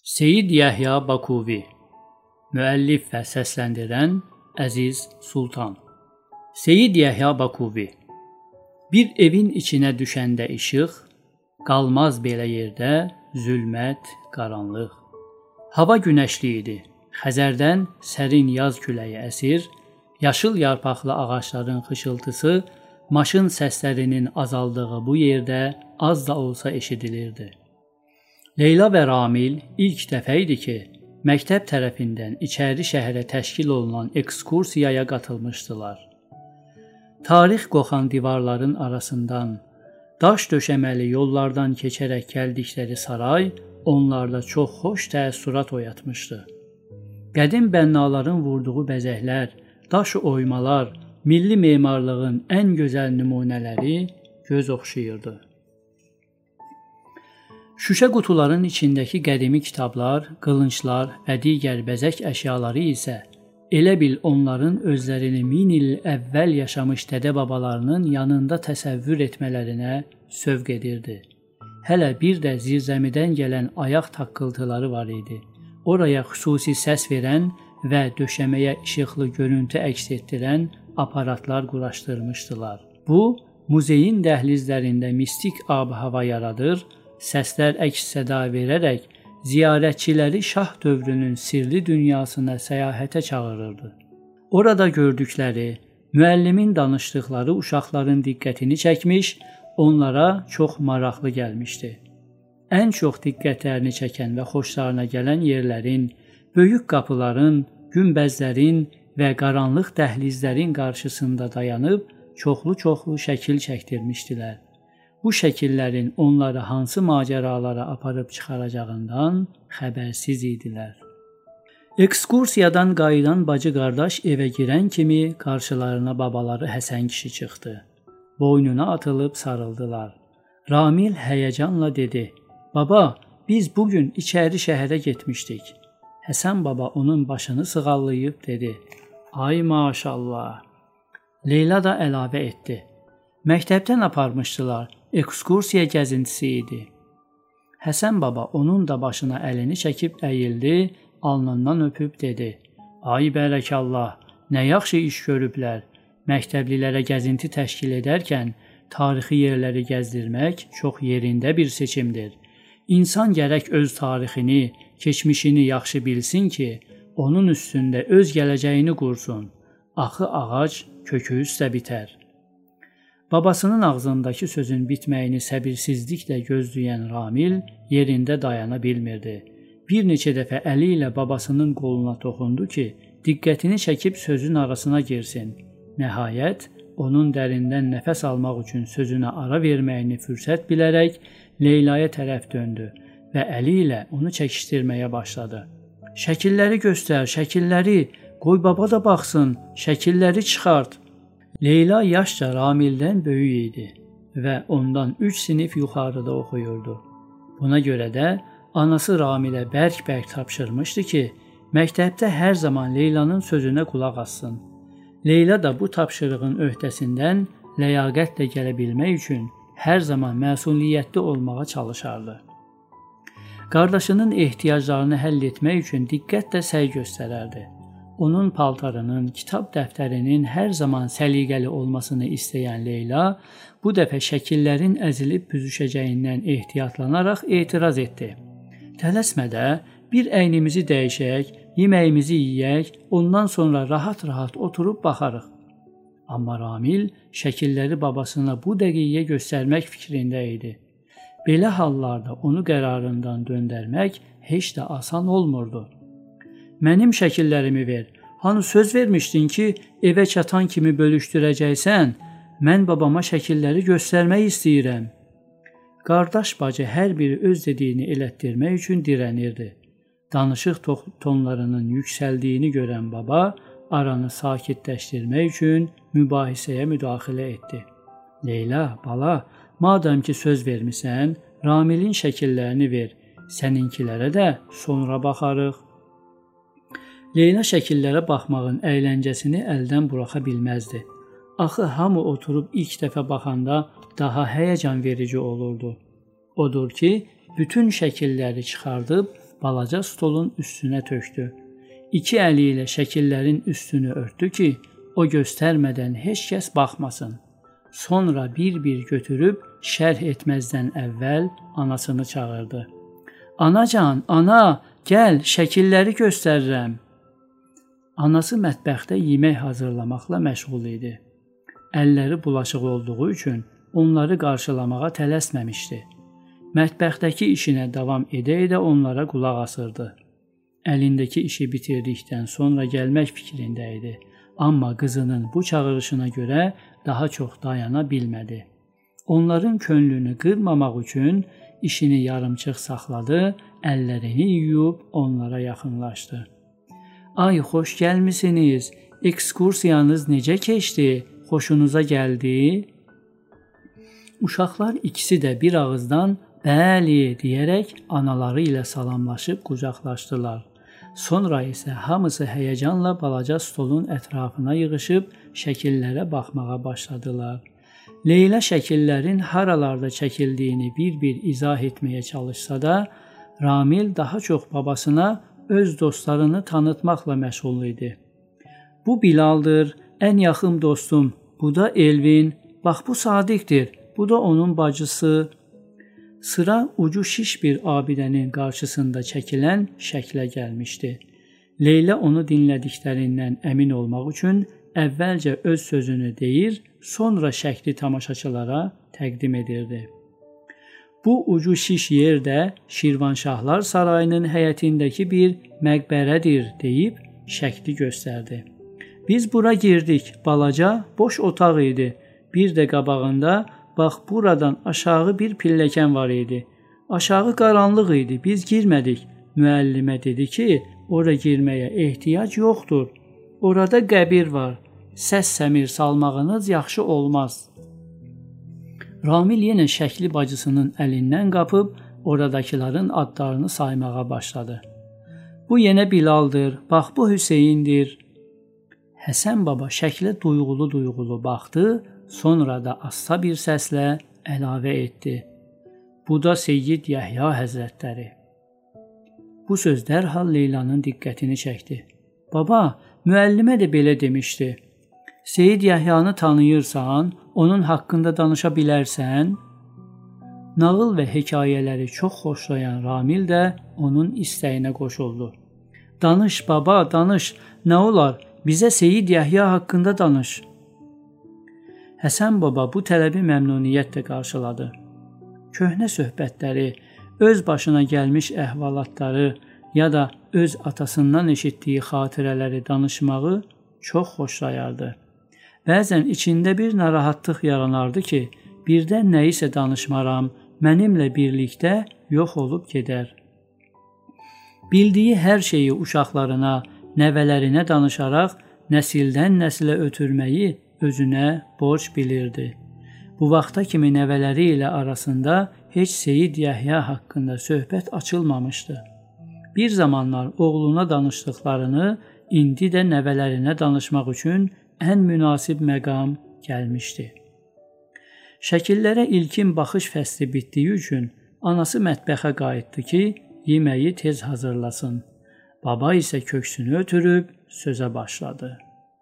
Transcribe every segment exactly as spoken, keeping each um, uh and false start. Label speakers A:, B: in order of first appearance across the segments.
A: Seyid Yəhya Bakuvi, müəllif və səsləndirən Əziz Sultan. Seyid Yəhya Bakuvi. Bir evin içinə düşəndə işıq, qalmaz belə yerdə zülmət, qaranlıq. Hava günəşli idi. Xəzərdən sərin yaz küləyi əsir, yaşıl yarpaqlı ağacların xışıltısı maşın səslərinin azaldığı bu yerdə az da olsa eşidilirdi. Leyla və Ramil ilk dəfə idi ki, məktəb tərəfindən içəri şəhərə təşkil olunan ekskursiyaya qatılmışdılar. Tarix qoxan divarların arasından, daş döşəməli yollardan keçərək gəldikləri saray onlarda çox xoş təəssürat oyatmışdı. Qədim bənnaların vurduğu bəzəklər, daş oymalar, milli memarlığın ən gözəl nümunələri göz oxşayırdı. Şüşə qutuların içindəki qədimi kitablar, qılınclar və digər bəzək əşyaları isə elə bil onların özlərini min il əvvəl yaşamış dədə-babalarının yanında təsəvvür etmələrinə sövq edirdi. Hələ bir də zirzəmidən gələn ayaq taqqıltıları var idi. Oraya xüsusi səs verən və döşəməyə işıqlı görüntü əks etdirən aparatlar quraşdırmışdılar. Bu, muzeyin dəhlizlərində mistik ab-hava yaradır, səslər əks-səda verərək ziyarətçiləri şah dövrünün sirli dünyasına səyahətə çağırırdı. Orada gördükləri, müəllimin danışdıqları uşaqların diqqətini çəkmiş, onlara çox maraqlı gəlmişdi. Ən çox diqqətlərini çəkən və xoşlarına gələn yerlərin, böyük qapıların, günbəzlərin və qaranlıq dəhlizlərin qarşısında dayanıb çoxlu-çoxlu şəkil çəkdirmişdilər. Bu şəkillərin onları hansı macəralara aparıb çıxaracağından xəbərsiz idilər. Ekskursiyadan qayıdan bacı-qardaş evə girən kimi qarşılarına babaları Həsən kişi çıxdı. Boynuna atılıb sarıldılar. Ramil həyəcanla dedi: "Baba, biz bugün içəri şəhərə getmişdik." Həsən baba onun başını sığallayıb dedi: "Ay maşallah." Leyla da əlavə etdi: "Məktəbdən aparmışdılar. Ekskursiya gəzintisi idi." Həsən baba onun da başına əlini çəkib əyildi, alnından öpüb dedi: "Ay bərəkallah, nə yaxşı iş görüblər. Məktəblilərə gəzinti təşkil edərkən tarixi yerləri gəzdirmək çox yerində bir seçimdir. İnsan gərək öz tarixini, keçmişini yaxşı bilsin ki, onun üstündə öz gələcəyini qursun. Axı ağac kökü üstə bitər." Babasının ağzındakı sözün bitməyini səbirsizliklə gözləyən Ramil yerində dayana bilmirdi. Bir neçə dəfə əli ilə babasının qoluna toxundu ki, diqqətini çəkib sözün arasına girsin. Nəhayət, onun dərindən nəfəs almaq üçün sözünə ara verməyini fürsət bilərək Leylaya tərəf döndü və əli ilə onu çəkişdirməyə başladı. "Şəkilləri göstər, şəkilləri, qoy baba da baxsın, şəkilləri çıxart." Leyla yaşca Ramildən böyük idi və ondan üç sinif yuxarıda oxuyurdu. Buna görə də anası Ramilə bərk-bərk tapşırmışdı ki, məktəbdə hər zaman Leylanın sözünə qulaq assın. Leyla da bu tapşırığın öhdəsindən ləyaqətlə gələ bilmək üçün hər zaman məsuliyyətli olmağa çalışardı. Qardaşının ehtiyaclarını həll etmək üçün diqqətlə səy göstərərdi. Onun paltarının, kitab dəftərinin hər zaman səliqəli olmasını istəyən Leyla bu dəfə şəkillərin əzilib büzüşəcəyindən ehtiyatlanaraq etiraz etdi. "Tələsmədə bir əynimizi dəyişək, yeməyimizi yeyək, ondan sonra rahat-rahat oturub baxarıq." Amma Ramil şəkilləri babasına bu dəqiqə göstərmək fikrində idi. Belə hallarda onu qərarından döndərmək heç də asan olmurdu. "Mənim şəkillərimi ver. Hanı söz vermişdin ki, evə çatan kimi bölüşdürəcəksən? Mən babama şəkilləri göstərmək istəyirəm." Qardaş bacı hər biri öz dediyini elətdirmək üçün dirənirdi. Danışıq tonlarının yüksəldiyini görən baba aranı sakitləşdirmək üçün mübahisəyə müdaxilə etdi. "Leyla, bala, madam ki söz vermisən, Ramilin şəkillərini ver. Səninkilərə də sonra baxarıq." Leyla şəkillərə baxmağın əyləncəsini əldən buraxa bilməzdi. Axı hamı oturub ilk dəfə baxanda daha həyəcan verici olurdu. Odur ki, bütün şəkilləri çıxardıb balaca stolun üstünə tökdü. İki əli ilə şəkillərin üstünü örtdü ki, o göstərmədən heç kəs baxmasın. Sonra bir-bir götürüb şərh etməzdən əvvəl anasını çağırdı. Anacan, ana, gəl, şəkilləri göstərirəm. Anası mətbəxdə yemək hazırlamaqla məşğul idi. Əlləri bulaşıq olduğu üçün onları qarşılamağa tələsməmişdi. Mətbəxdəki işinə davam edə-edə onlara qulaq asırdı. Əlindəki işi bitirdikdən sonra gəlmək fikrində idi. Amma qızının bu çağırışına görə daha çox dayana bilmədi. Onların könlünü qırmamaq üçün işini yarımçıq saxladı, əllərini yuyub onlara yaxınlaşdı. Ay, xoş gəlmisiniz. Ekskursiyanız necə keçdi? Xoşunuza gəldi? Uşaqlar ikisi də bir ağızdan bəli deyərək anaları ilə salamlaşıb qucaqlaşdılar. Sonra isə hamısı həyəcanla balaca stolun ətrafına yığışıb şəkillərə baxmağa başladılar. Leyla şəkillərin haralarda çəkildiyini bir-bir izah etməyə çalışsa da, Ramil daha çox babasına öz dostlarını tanıtmaqla məşğul idi. Bu Bilaldır, ən yaxın dostum, bu da Elvin, bax bu Sadiqdir, bu da onun bacısı. Sıra ucu şiş bir abidənin qarşısında çəkilən şəklə gəlmişdi. Leyla onu dinlədiklərindən əmin olmaq üçün əvvəlcə öz sözünü deyir, sonra şəkli tamaşaçılara təqdim edirdi. Bu ucu şiş yer də Şirvanşahlar sarayının həyətindəki bir məqbərədir deyib şəkli göstərdi. Biz bura girdik, balaca, boş otaq idi. Bir də qabağında bax buradan aşağı bir pilləkən var idi. Aşağı qaranlıq idi, biz girmədik. Müəllimə dedi ki, ora girməyə ehtiyac yoxdur. Orada qəbir var. Səs-səmir salmağınız yaxşı olmaz. Ramil yenə şəkli bacısının əlindən qapıb oradakıların adlarını saymağa başladı. Bu yenə Bilaldır, bax bu Hüseyndir. Həsən baba şəklə duyğulu-duyğulu baxdı, sonra da asta bir səslə əlavə etdi. Bu da Seyyid Yəhya Həzrətləri. Bu söz dərhal Leylanın diqqətini çəkdi. Baba, müəllimə də belə demişdi. Seyyid Yəhyanı tanıyırsan, onun haqqında danışa bilərsən? Nağıl və hekayələri çox xoşlayan Ramil də onun istəyinə qoşuldu. Danış baba, danış, nə olar, bizə Seyyid Yəhya haqqında danış. Həsən baba bu tələbi məmnuniyyətlə qarşıladı. Köhnə söhbətləri, öz başına gəlmiş əhvalatları ya da öz atasından eşitdiyi xatirələri danışmağı çox xoşlayardı. Bəzən içində bir narahatlıq yaranardı ki, birdən nəyisə danışmaram, mənimlə birlikdə yox olub gedər. Bildiyi hər şeyi uşaqlarına, nəvələrinə danışaraq nəsildən nəsilə ötürməyi özünə borc bilirdi. Bu vaxta kimi nəvələri ilə arasında heç Seyyid Yəhya haqqında söhbət açılmamışdı. Bir zamanlar oğluna danışdıqlarını indi də nəvələrinə danışmaq üçün ən münasib məqam gəlmişdi. Şəkillərə ilkin baxış fəsli bitdiyi üçün anası mətbəxə qayıtdı ki, yeməyi tez hazırlasın. Baba isə köksünü ötürüb sözə başladı.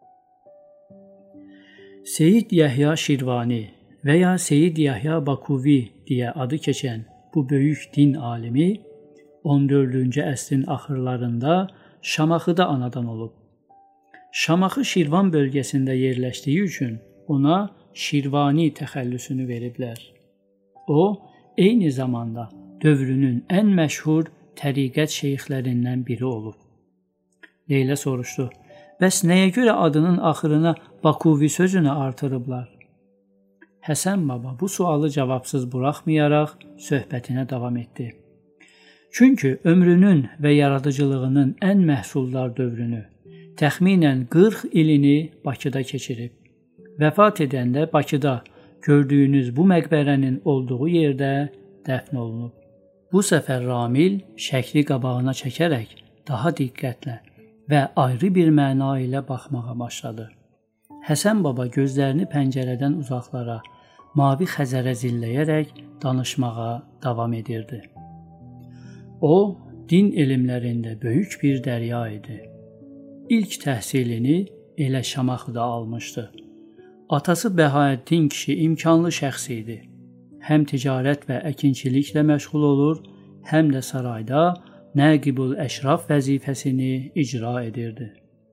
A: Seyyid Yəhya Şirvani və ya Seyyid Yəhya Bakuvi deyə adı keçən bu böyük din alimi on dördüncü əsrin axırlarında Şamaxıda anadan olub. Şamaxı Şirvan bölgəsində yerləşdiyi üçün ona Şirvani təxəllüsünü veriblər. O, eyni zamanda dövrünün ən məşhur təriqət şeyxlərindən biri olub. Leyla soruşdu, bəs nəyə görə adının axırına Bakuvi sözünü artırıblar? Həsən baba bu sualı cavabsız buraxmayaraq söhbətinə davam etdi. Çünki ömrünün və yaradıcılığının ən məhsuldar dövrünü, təxminən qırx ilini Bakıda keçirib. Vəfat edəndə Bakıda gördüyünüz bu məqbərənin olduğu yerdə dəfn olunub. Bu səfər Ramil şəkli qabağına çəkərək daha diqqətlə və ayrı bir məna ilə baxmağa başladı. Həsən baba gözlərini pəncərədən uzaqlara, mavi xəzərə zilləyərək danışmağa davam edirdi. O, din elmlərində böyük bir dərya idi. İlk təhsilini elə Şamaxıda almışdı. Atası Bəhaəddin kişi imkanlı şəxs idi. Həm ticarət və əkinçiliklə məşğul olur, həm də sarayda Nəqibul Əşraf vəzifəsini icra edirdi.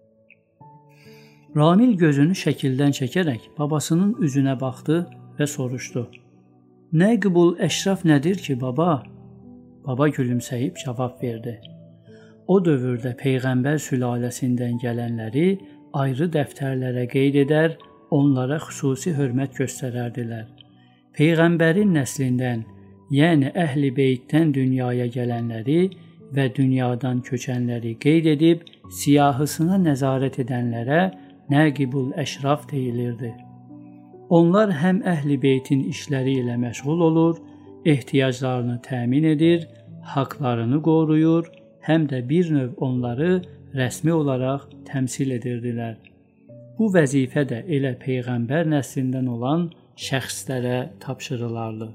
A: Ramil gözünü şəkildən çəkərək babasının üzünə baxdı və soruşdu. Nəqibul Əşraf nədir ki, baba? Baba gülümsəyib cavab verdi. O dövrdə Peyğəmbər sülaləsindən gələnləri ayrı dəftərlərə qeyd edər, onlara xüsusi hörmət göstərərdilər. Peyğəmbərin nəslindən, yəni Əhl-i Beytdən dünyaya gələnləri və dünyadan köçənləri qeyd edib, siyahısına nəzarət edənlərə Nəqibul Əşraf deyilirdi. Onlar həm Əhl-i Beytin işləri ilə məşğul olur, ehtiyaclarını təmin edir, haqlarını qoruyur, həm də bir növ onları rəsmi olaraq təmsil edirdilər. Bu vəzifə də elə Peyğəmbər nəslindən olan şəxslərə tapşırılardı.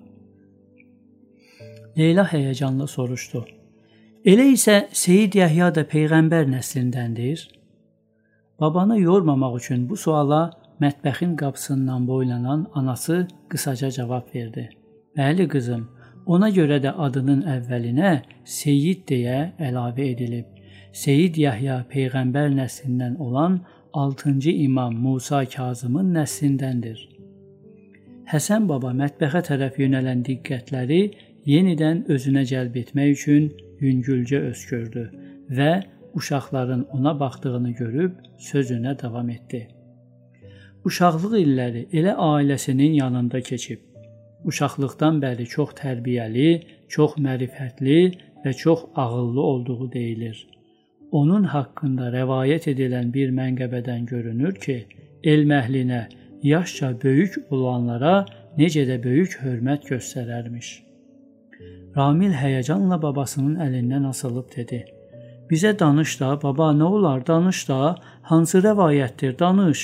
A: Leyla həyəcanla soruşdu. Elə isə Seyid Yəhya da Peyğəmbər nəslindəndir? Babanı yormamaq üçün bu suala mətbəxin qapısından boylanan anası qısaca cavab verdi. Bəli qızım, ona görə də adının əvvəlinə Seyid deyə əlavə edilib. Seyid Yəhya Peyğəmbər nəslindən olan altıncı İmam Musa Kazımın nəslindəndir. Həsən baba mətbəxə tərəf yönələn diqqətləri yenidən özünə cəlb etmək üçün yüngülcə öskürdü və uşaqların ona baxdığını görüb sözünə davam etdi. Uşaqlıq illəri elə ailəsinin yanında keçib. Uşaqlıqdan bəri çox tərbiyəli, çox mərifətli və çox ağıllı olduğu deyilir. Onun haqqında rəvayət edilən bir mənqəbədən görünür ki, elm əhlinə, yaşca böyük olanlara necə də böyük hörmət göstərərmiş. Ramil həyəcanla babasının əlindən asılıb dedi. Bizə danış da, baba, nə olar, danış da, hansı rəvayətdir, danış.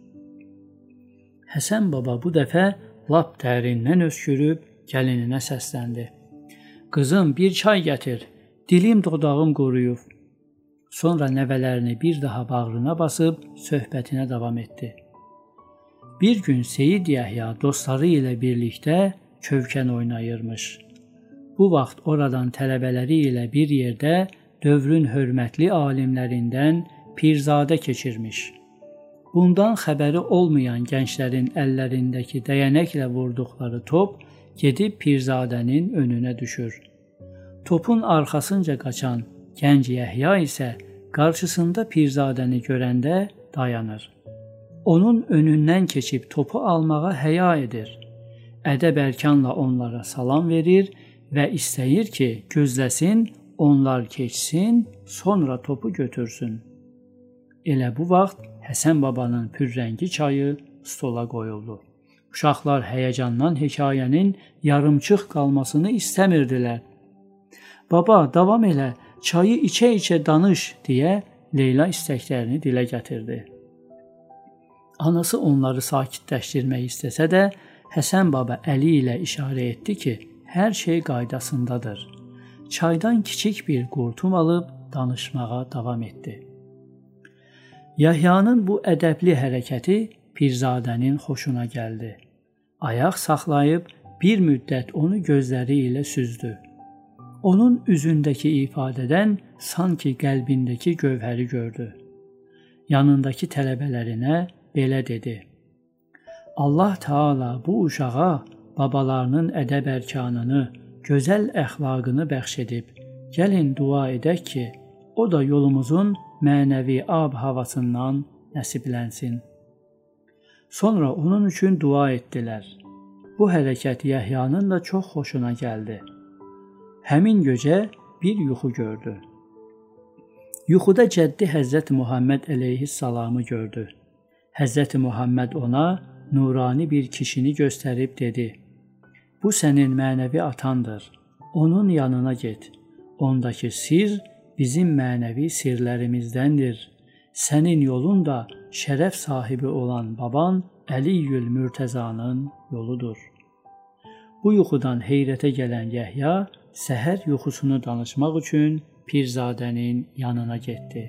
A: Həsən baba bu dəfə lap dərindən öskürüb gəlininə səsləndi. Qızım, bir çay gətir, dilim dodağım quruyub. Sonra nəvələrini bir daha bağrına basıb söhbətinə davam etdi. Bir gün Seyid Yəhya dostları ilə birlikdə kövkən oynayırmış. Bu vaxt oradan tələbələri ilə bir yerdə dövrün hörmətli alimlərindən Pirzadə keçirmiş. Bundan xəbəri olmayan gənclərin əllərindəki dəyənəklə vurduqları top gedib Pirzadənin önünə düşür. Topun arxasınca qaçan gənc Yəhya isə qarşısında Pirzadəni görəndə dayanır. Onun önündən keçib topu almağa həya edir. Ədəb-ərkanla onlara salam verir və istəyir ki, gözləsin, onlar keçsin, sonra topu götürsün. Elə bu vaxt Həsən babanın pürrəngi çayı stola qoyuldu. Uşaqlar həyəcandan hekayənin yarımçıq qalmasını istəmirdilər. Baba, davam elə, çayı içə-içə danış, deyə Leyla istəklərini dilə gətirdi. Anası onları sakitləşdirmək istəsə də, Həsən baba əli ilə işarə etdi ki, hər şey qaydasındadır. Çaydan kiçik bir qurtum alıb danışmağa davam etdi. Yəhyanın bu ədəbli hərəkəti Pirzadənin xoşuna gəldi. Ayaq saxlayıb bir müddət onu gözləri ilə süzdü. Onun üzündəki ifadədən sanki qəlbindəki gövhəri gördü. Yanındakı tələbələrinə belə dedi. Allah Taala bu uşağa babalarının ədəb-ərkanını, gözəl əxlaqını bəxş edib. Gəlin dua edək ki, o da yolumuzun mənəvi ab-havasından nəsiblənsin. Sonra onun üçün dua etdilər. Bu hərəkət Yəhyanın da çox xoşuna gəldi. Həmin gecə bir yuxu gördü. Yuxuda cəddi Həzrət Muhammed əleyhissalamı gördü. Həzrət Muhammed ona nurani bir kişini göstərib dedi. Bu sənin mənəvi atandır. Onun yanına get. Ondakı sir bizim mənəvi sirlərimizdəndir. Sənin yolun da şərəf sahibi olan baban Əliyül Mürtəzanın yoludur. Bu yuxudan heyrətə gələn Yəhya səhər yuxusunu danışmaq üçün Pirzadənin yanına getdi.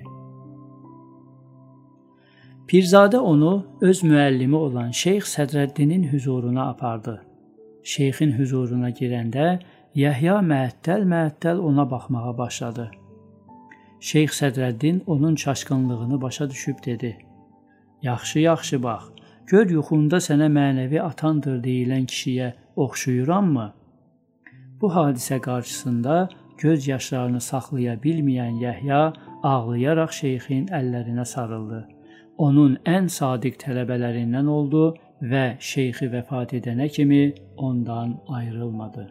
A: Pirzadə onu öz müəllimi olan Şeyx Sədrəddinin huzuruna apardı. Şeyxin huzuruna girəndə Yəhya məəttəl-məəttəl ona baxmağa başladı. Şeyx Sədrəddin onun çaşqınlığını başa düşüb dedi: "Yaxşı-yaxşı bax, gör yuxunda sənə mənəvi atandır deyilən kişiyə oxşuyuramı?" Bu hadisə qarşısında göz yaşlarını saxlaya bilməyən Yəhya ağlayaraq şeyxin əllərinə sarıldı. Onun ən sadiq tələbələrindən oldu və şeyxi vəfat edənə kimi ondan ayrılmadı.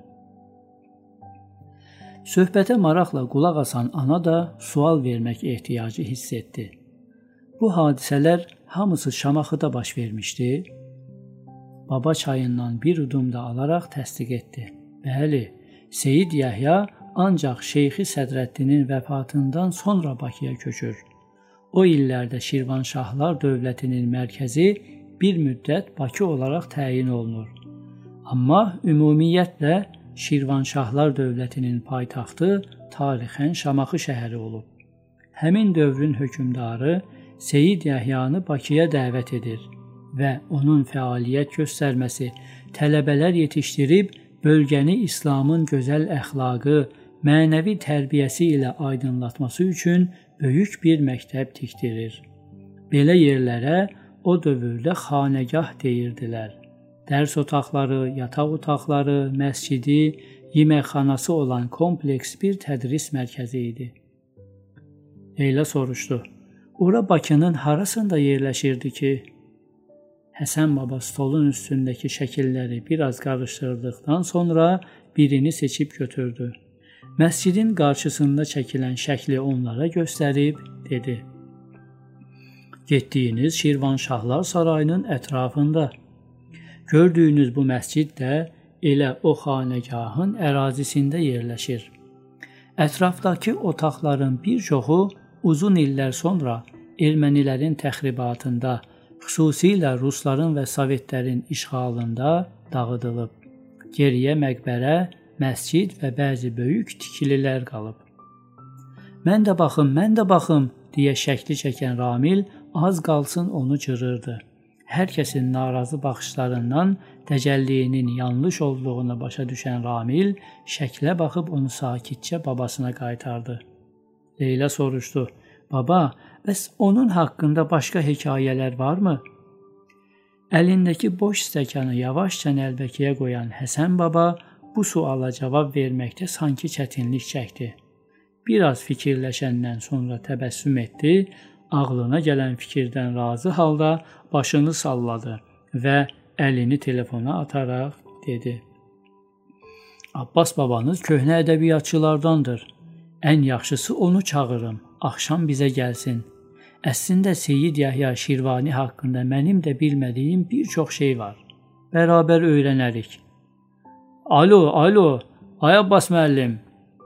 A: Söhbətə maraqla qulaq asan ana da sual vermək ehtiyacı hiss etdi. Bu hadisələr hamısı Şamaxıda baş vermişdi. Baba çayından bir udum da alaraq təsdiq etdi. Bəli, Seyid Yəhya ancaq Şeyxi Sədrəddinin vəfatından sonra Bakıya köçür. O illərdə Şirvanşahlar dövlətinin mərkəzi bir müddət Bakı olaraq təyin olunur. Amma ümumiyyətlə Şirvanşahlar dövlətinin paytaxtı tarixən Şamaxı şəhəri olub. Həmin dövrün hökmdarı Seyid Yəhyanı Bakıya dəvət edir və onun fəaliyyət göstərməsi, tələbələr yetişdirib bölgəni İslamın gözəl əxlaqı, mənəvi tərbiyəsi ilə aydınlatması üçün böyük bir məktəb tikdirir. Belə yerlərə o dövrdə xanəgah deyirdilər. Dərs otaqları, yataq otaqları, məscidi, yeməkxanası olan kompleks bir tədris mərkəzi idi. Leyla soruşdu: "Ora Bakının harasında yerləşirdi ki?" Həsən baba stolun üstündəki şəkilləri biraz qarışdırdıqdan sonra birini seçib götürdü. Məscidin qarşısında çəkilən şəkli onlara göstərib dedi: "Getdiyiniz Şirvanşahlar sarayının ətrafında. Gördüyünüz bu məscid də elə o xanəgahın ərazisində yerləşir. Ətrafdakı otaqların bir çoxu uzun illər sonra ermənilərin təxribatında, xüsusilə rusların və sovetlərin işğalında dağıdılıb. Geriyə məqbərə, məscid və bəzi böyük tikililər qalıb." "Mən də baxım, mən də baxım," deyə şəkli çəkən Ramil az qalsın onu cırırdı. Hər kəsin narazı baxışlarından təcəllinin yanlış olduğunu başa düşən Ramil şəklə baxıb onu sakitcə babasına qaytardı. Leyla soruşdu: "Baba, bəs onun haqqında başqa hekayələr varmı?" Əlindəki boş stəkanı yavaşca nəlbəkiyə qoyan Həsən baba bu suala cavab verməkdə sanki çətinlik çəkdi. Biraz fikirləşəndən sonra təbəssüm etdi, ağlına gələn fikirdən razı halda başını salladı və əlini telefona ataraq dedi: "Abbas babanız köhnə ədəbiyyatçılardandır. Ən yaxşısı onu çağırım, axşam bizə gəlsin. Əslində Seyid Yəhya Şirvani haqqında mənim də bilmədiyim bir çox şey var. Bərabər öyrənərik." "Alo, alo, ay Abbas müəllim."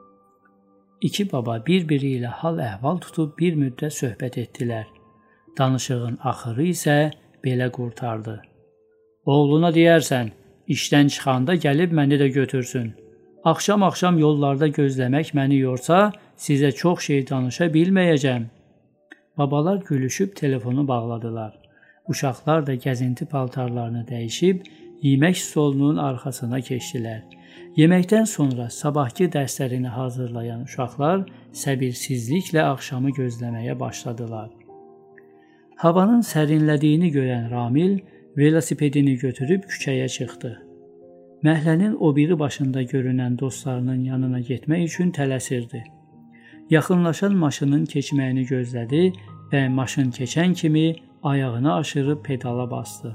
A: İki baba bir-biri ilə hal-əhval tutub bir müddət söhbət etdilər. Danışığın axırı isə belə qurtardı: "Oğluna deyərsən, işdən çıxanda gəlib məni də götürsün. Axşam-axşam yollarda gözləmək məni yorsa, sizə çox şey danışa bilməyəcəm." Babalar gülüşüb telefonu bağladılar. Uşaqlar da gəzinti paltarlarını dəyişib yemək stolunun arxasına keçdilər. Yeməkdən sonra sabahki dərslərini hazırlayan uşaqlar səbirsizliklə axşamı gözləməyə başladılar. Havanın sərinlədiyini görən Ramil velosipedini götürüb küçəyə çıxdı. Məhəllənin o biri başında görünən dostlarının yanına getmək üçün tələsirdi. Yaxınlaşan maşının keçməyini gözlədi və maşın keçən kimi ayağını aşırıb pedala bastı.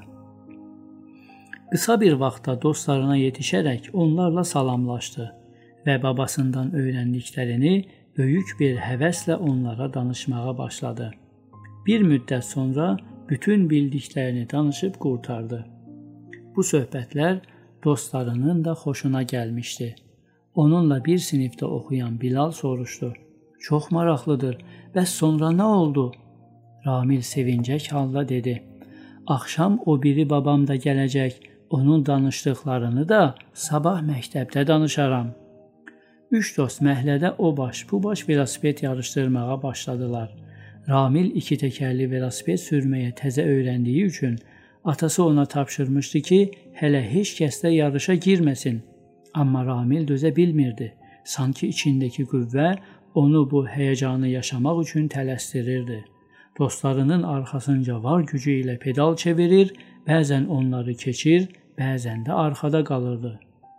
A: Qısa bir vaxtda dostlarına yetişərək onlarla salamlaşdı və babasından öyrəndiklərini böyük bir həvəslə onlara danışmağa başladı. Bir müddət sonra bütün bildiklərini danışıb qurtardı. Bu söhbətlər dostlarının da xoşuna gəlmişdi. Onunla bir sinifdə oxuyan Bilal soruşdu: "Çox maraqlıdır. Bəs sonra nə oldu?" Ramil sevincək halda dedi: "Axşam o biri babam da gələcək. Onun danışdıqlarını da sabah məktəbdə danışaram." Üç dost məhəllədə o baş, bu baş velosiped yarışdırmağa başladılar. Ramil iki təkərli velosiped sürməyə təzə öyrəndiyi üçün atası ona tapşırmışdı ki, hələ heç kəslə yarışa girməsin. Amma Ramil dözə bilmirdi. Sanki içindəki qüvvə onu bu həyəcanı yaşamaq üçün tələsdirirdi. Dostlarının arxasınca var gücü ilə pedal çevirir, bəzən onları keçir, bəzən də arxada qalırdı.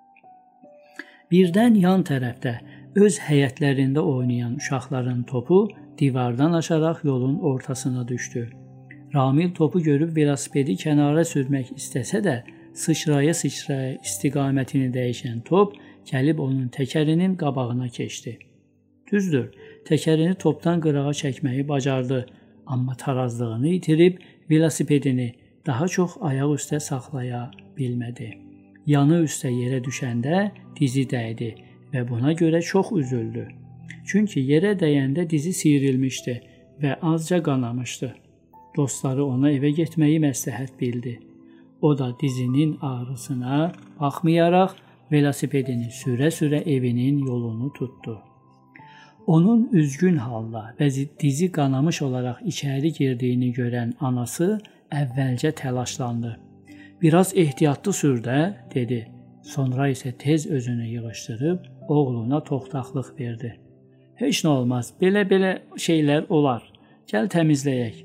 A: Birdən yan tərəfdə öz həyətlərində oynayan uşaqların topu divardan aşaraq yolun ortasına düşdü. Ramil topu görüb velosipedi kənara sürmək istəsə də, sıçraya-sıçraya istiqamətini dəyişən top gəlib onun təkərinin qabağına keçdi. Düzdür, təkərini topdan qırağa çəkməyi bacardı, amma tarazlığını itirib velosipedini daha çox ayaq üstə saxlaya bilmədi. Yanı üstə yerə düşəndə dizi dəydi və buna görə çox üzüldü. Çünki yerə dəyəndə dizi sıyırılmışdı və azca qanamışdı. Dostları ona evə getməyi məsləhət bildi. O da dizinin ağrısına baxmayaraq velosipedini sürə-sürə evinin yolunu tutdu. Onun üzgün halda və dizi qanamış olaraq içəri girdiyini görən anası əvvəlcə təlaşlandı. "Biraz ehtiyatlı sür də," dedi. Sonra isə tez özünü yığışdırıb oğluna toxtaqlıq verdi. "Heç nə olmaz, belə-belə şeylər olar. Gəl təmizləyək."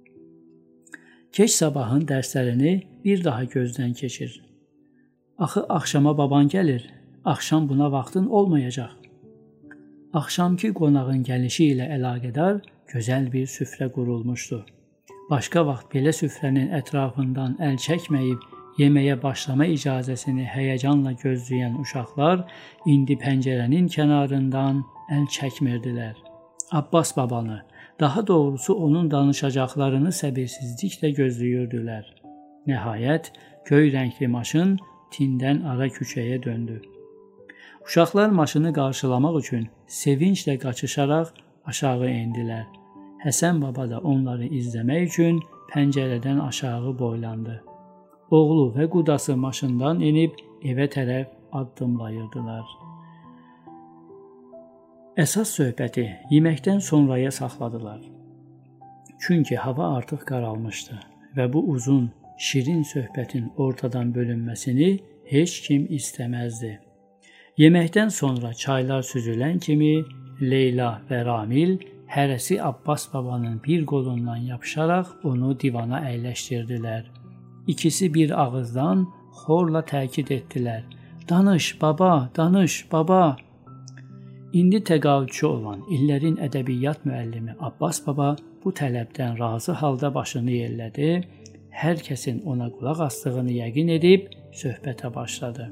A: Keç sabahın dərslərini bir daha gözdən keçir. "Axı axşama baban gəlir. Axşam buna vaxtın olmayacaq." Axşamki qonağın gəlişi ilə əlaqədar gözəl bir süfrə qurulmuşdu. Başqa vaxt belə süfrənin ətrafından əl çəkməyib yeməyə başlama icazəsini həyəcanla gözləyən uşaqlar indi pəncərənin kənarından əl çəkmirdilər. Abbas babanı, daha doğrusu onun danışacaqlarını səbirsizliklə gözləyirdilər. Nəhayət, göy rəngli maşın tindən ara küçəyə döndü. Uşaqlar maşını qarşılamaq üçün sevinclə qaçışaraq aşağı endilər. Həsən baba da onları izləmək üçün pəncərədən aşağı boylandı. Oğlu və qudası maşından enib evə tərəf addımlayırdılar. Əsas söhbəti yeməkdən sonraya saxladılar. Çünki hava artıq qaralmışdı və bu uzun, şirin söhbətin ortadan bölünməsini heç kim istəməzdi. Yeməkdən sonra çaylar süzülən kimi Leyla və Ramil hərəsi Abbas babanın bir qolundan yapışaraq onu divana əyləşdirdilər. İkisi bir ağızdan xorla təkid etdilər. "Danış baba, danış baba." İndi təqaüdçü olan illərin ədəbiyyat müəllimi Abbas baba bu tələbdən razı halda başını yellədi. Hər kəsin ona qulaq asdığını yəqin edib söhbətə başladı.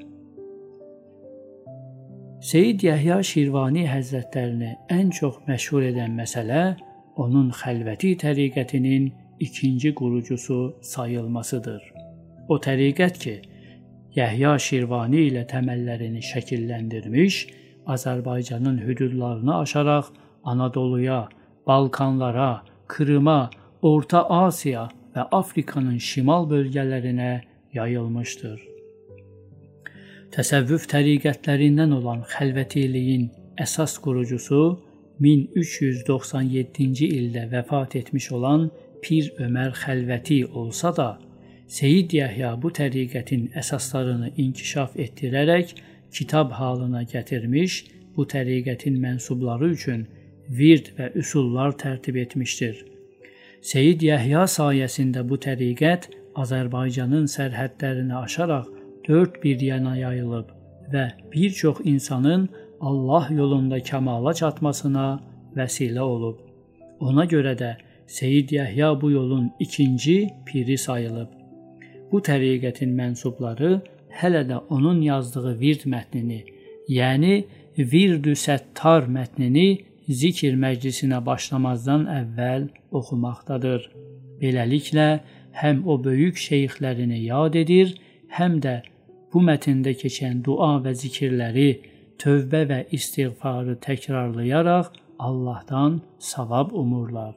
A: Seyyid Yəhya Şirvani Həzrətlərini ən çox məşhur edən məsələ onun xəlvəti təriqətinin ikinci qurucusu sayılmasıdır. O təriqət ki, Yəhya Şirvani ilə təməllərini şəkilləndirmiş, Azərbaycanın hüdudlarını aşaraq Anadoluya, Balkanlara, Krıma, Orta Asiya və Afrikanın şimal bölgələrinə yayılmışdır. Təsəvvüf təriqətlərindən olan xəlvətiliyin əsas qurucusu min üç yüz doxsan yeddinci ildə vəfat etmiş olan Pir Ömər Xəlvəti olsa da, Seyyid Yəhya bu təriqətin əsaslarını inkişaf etdirərək kitab halına gətirmiş, bu təriqətin mənsubları üçün vird və üsullar tərtib etmişdir. Seyyid Yəhya sayəsində bu təriqət Azərbaycanın sərhədlərini aşaraq dörd bir yana yayılıb və bir çox insanın Allah yolunda kəmala çatmasına vəsilə olub. Ona görə də Seyyid Yəhya bu yolun ikinci piri sayılıb. Bu təriqətin mənsubları hələ də onun yazdığı vird mətnini, yəni Vird-ü Səttar mətnini zikr məclisinə başlamazdan əvvəl oxumaqdadır. Beləliklə, həm o böyük şeyxlərini yad edir, həm də bu mətndə keçən dua və zikirləri, tövbə və istiğfarı təkrarlayaraq Allahdan savab umurlar.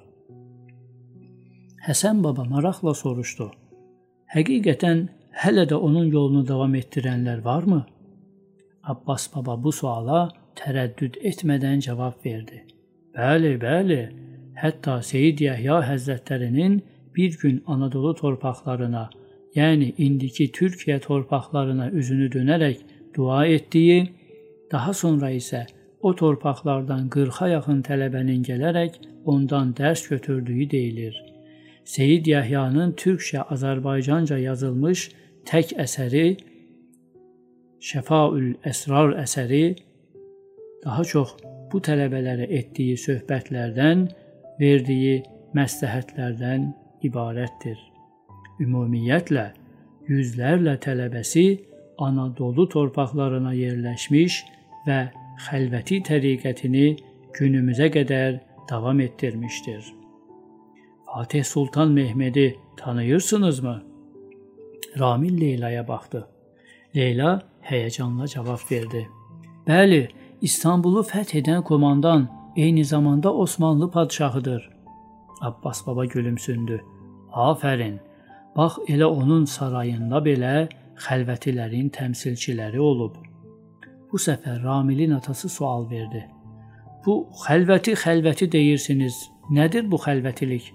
A: Həsən baba maraqla soruşdu. Həqiqətən hələ də onun yolunu davam etdirənlər varmı? Abbas baba bu suala tərəddüd etmədən cavab verdi. Bəli, bəli. Hətta Seyyid Yəhya Həzrətlərinin bir gün Anadolu torpaqlarına, yəni indiki Türkiyə torpaqlarına üzünü dönərək dua etdiyi, daha sonra isə o torpaqlardan qırxa yaxın tələbənin gələrək ondan dərs götürdüyü deyilir. Seyyid Yəhyanın türkcə Azərbaycanca yazılmış tək əsəri, Şəfaül Əsrar əsəri daha çox bu tələbələrə etdiyi söhbətlərdən, verdiyi məsləhətlərdən ibarətdir. Ümumiyyətlə, yüzlərlə tələbəsi Anadolu torpaqlarına yerləşmiş və xəlvəti təriqətini günümüzə qədər davam etdirmişdir. Fatih Sultan Mehmedi tanıyırsınızmı? Ramil Leylaya baxdı. Leyla həyəcanla cavab verdi. Bəli, İstanbulu fəth edən komandan, eyni zamanda Osmanlı padşahıdır. Abbas baba gülümsündü. Afərin, bax elə onun sarayında belə xəlvətilərin təmsilçiləri olub. Bu səfər Ramilin atası sual verdi. Bu xəlvəti xəlvəti deyirsiniz, nədir bu xəlvətilik?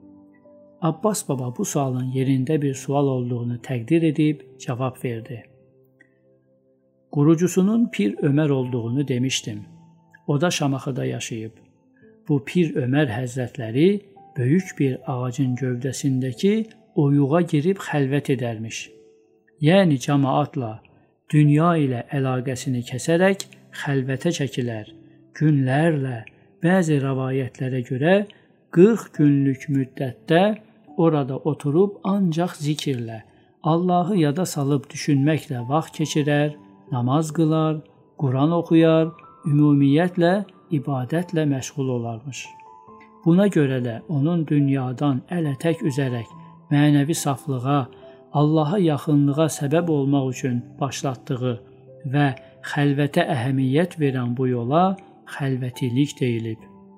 A: Abbas baba bu sualın yerində bir sual olduğunu təqdir edib cavab verdi. Qurucusunun Pir Ömər olduğunu demişdim. O da Şamaxıda yaşayıb. Bu Pir Ömər Həzrətləri böyük bir ağacın gövdəsindəki oyuğa girib xəlvət edərmiş. Yəni cəmaatla, dünya ilə əlaqəsini kəsərək xəlvətə çəkilər. Günlərlə, bəzi rəvayətlərə görə qırx günlük müddətdə orada oturub ancaq zikirlə, Allahı yada salıb düşünməklə vaxt keçirər, namaz qılar, Quran oxuyar, ümumiyyətlə ibadətlə məşğul olarmış. Buna görə də onun dünyadan əl-ətək üzərək mənəvi saflığa, Allaha yaxınlığa səbəb olmaq üçün başlatdığı və xəlvətə əhəmiyyət verən bu yola xəlvətilik deyilib.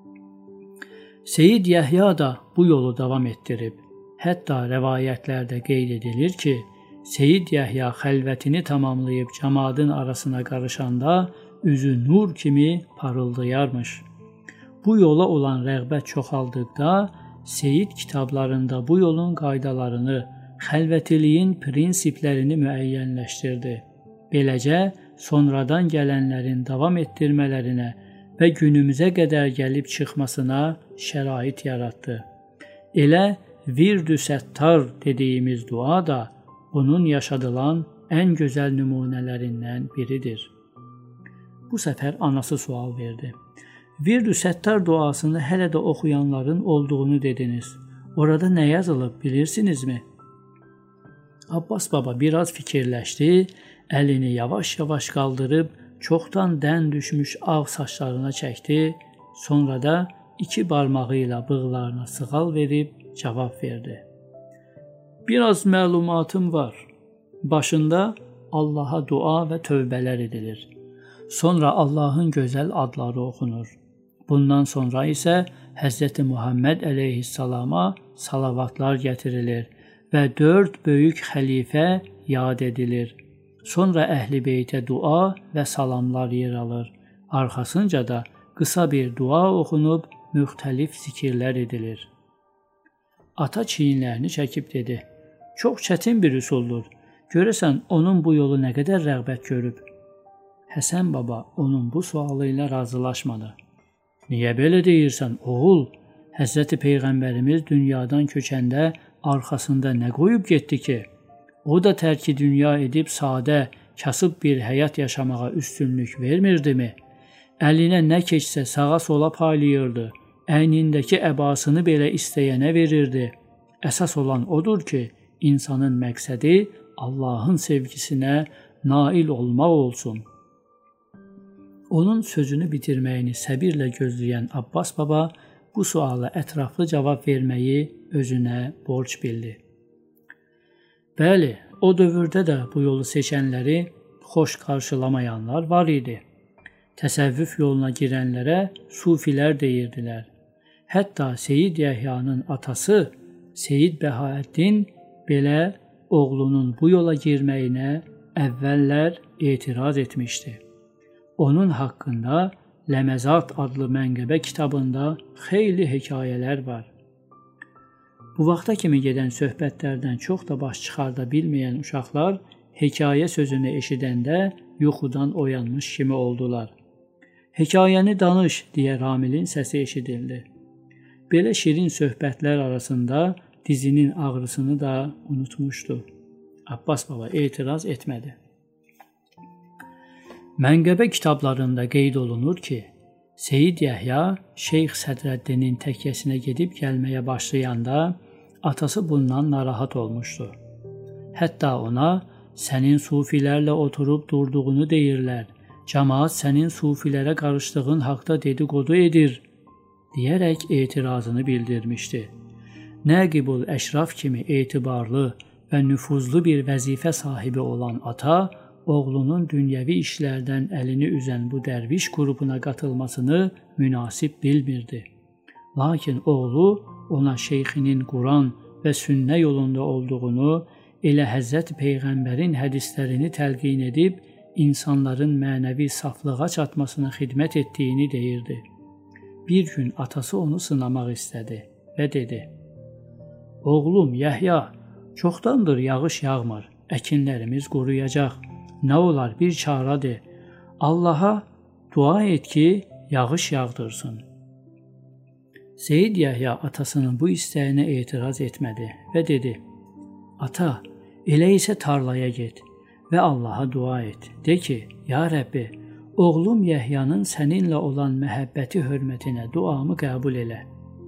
A: Seyyid Yəhya da bu yolu davam etdirib. Hətta rəvayətlərdə qeyd edilir ki, Seyyid Yəhya xəlvətini tamamlayıb cəmaatın arasına qarışanda üzü nur kimi parıldayarmış. Bu yola olan rəğbət çoxaldıqda Seyyid kitablarında bu yolun qaydalarını, xəlvətiliyin prinsiplərini müəyyənləşdirdi. Beləcə, sonradan gələnlərin davam etdirmələrinə və günümüzə qədər gəlib çıxmasına şərait yaratdı. Elə Virdü Səttar dediyimiz dua da bunun yaşadılan ən gözəl nümunələrindən biridir. Bu səfər anası sual verdi. Virdü Səttar duasını hələ də oxuyanların olduğunu dediniz. Orada nə yazılıb bilirsinizmi? Abbas baba biraz fikirləşdi, əlini yavaş-yavaş qaldırıb çoxdan dən düşmüş ağ saçlarına çəkdi, sonra da iki barmağı ilə bığlarına sığal verib cavab verdi. Biraz məlumatım var. Başında Allaha dua və tövbələr edilir. Sonra Allahın gözəl adları oxunur. Bundan sonra isə Həzrəti Muhammed əleyhissalama salavatlar gətirilir və dörd böyük xəlifə yad edilir. Sonra Əhl-i Beytə dua və salamlar yer alır. Arxasınca da qısa bir dua oxunub müxtəlif zikirlər edilir. Ata çiyinlərini çəkib dedi. Çox çətin bir üsuldur. Görəsən onun bu yolu nə qədər rəğbət görüb? Həsən baba onun bu sualı ilə razılaşmadı. Niyə belə deyirsən, oğul? Həzrəti Peyğəmbərimiz dünyadan köçəndə arxasında nə qoyub getdi ki? O da tərki dünya edib sadə, kasıb bir həyat yaşamağa üstünlük vermirdimi? Əlinə nə keçsə sağa sola paylayırdı. Əynindəki əbasını belə istəyənə verirdi. Əsas olan odur ki, insanın məqsədi Allahın sevgisinə nail olmaq olsun. Onun sözünü bitirməyini səbirlə gözləyən Abbas baba bu suala ətraflı cavab verməyi özünə borc bildi. Bəli, o dövrdə də bu yolu seçənləri xoş qarşılamayanlar var idi. Təsəvvüf yoluna girənlərə sufilər deyirdilər. Hətta Seyyid Yəhyanın atası Seyyid Bəhaəddin belə oğlunun bu yola girməyinə əvvəllər etiraz etmişdi. Onun haqqında Ləməzat adlı mənqəbə kitabında xeyli hekayələr var. Bu vaxta kimi gedən söhbətlərdən çox da baş çıxarda bilməyən uşaqlar hekayə sözünü eşidəndə yuxudan oyanmış kimi oldular. Hekayəni danış deyə Ramilin səsi eşidildi. Belə şirin söhbətlər arasında dizinin ağrısını da unutmuşdu. Abbas baba etiraz etmədi. Mənqəbə kitablarında qeyd olunur ki, Seyid Yəhya Şeyx Sədrəddinin təkkəsinə gedib gəlməyə başlayanda atası bundan narahat olmuşdu. Hətta ona sənin sufilərlə oturub durduğunu deyirlər, cəmaat sənin sufilərə qarışdığın haqda dedikodu edir, deyərək etirazını bildirmişdi. Nəqibul Əşraf kimi etibarlı və nüfuzlu bir vəzifə sahibi olan ata, oğlunun dünyəvi işlərdən əlini üzən bu dərviş qrupuna qatılmasını münasib bilmirdi. Lakin oğlu ona şeyxinin Quran və sünnə yolunda olduğunu, elə Həzrət Peyğəmbərin hədislərini təlqin edib, insanların mənəvi saflığa çatmasına xidmət etdiyini deyirdi. Bir gün atası onu sınamaq istədi və dedi: "Oğlum Yəhya, çoxdandır yağış yağmır, əkinlərimiz quruyacaq. Nə olar bir çara de, Allaha dua et ki, yağış yağdırsın." Seyid Yəhya atasının bu istəyinə etiraz etmədi və dedi: "Ata, elə isə tarlaya get və Allaha dua et. De ki, ya Rəbbi, oğlum Yəhyanın səninlə olan məhəbbəti hörmətinə duamı qəbul elə."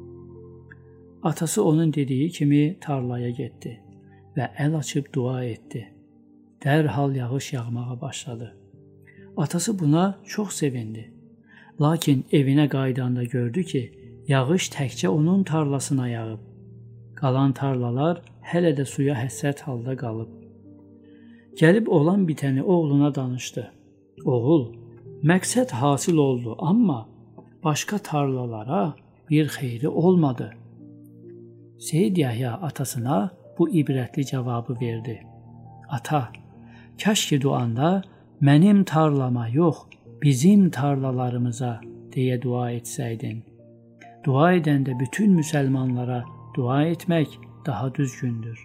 A: Atası onun dediyi kimi tarlaya getdi və əl açıb dua etdi. Dərhal yağış yağmağa başladı. Atası buna çox sevindi. Lakin evinə qaydanda gördü ki, yağış təkcə onun tarlasına yağıb. Qalan tarlalar hələ də suya həsrət halda qalıb. Gəlib olan bitəni oğluna danışdı. Oğul, məqsəd hasil oldu, amma başqa tarlalara bir xeyri olmadı. Seyid Yəhya atasına bu ibrətli cavabı verdi. Ata, kaş ki duanda mənim tarlama yox, bizim tarlalarımıza deyə dua etsəydin. Dua edəndə bütün müsəlmanlara dua etmək daha düzgündür.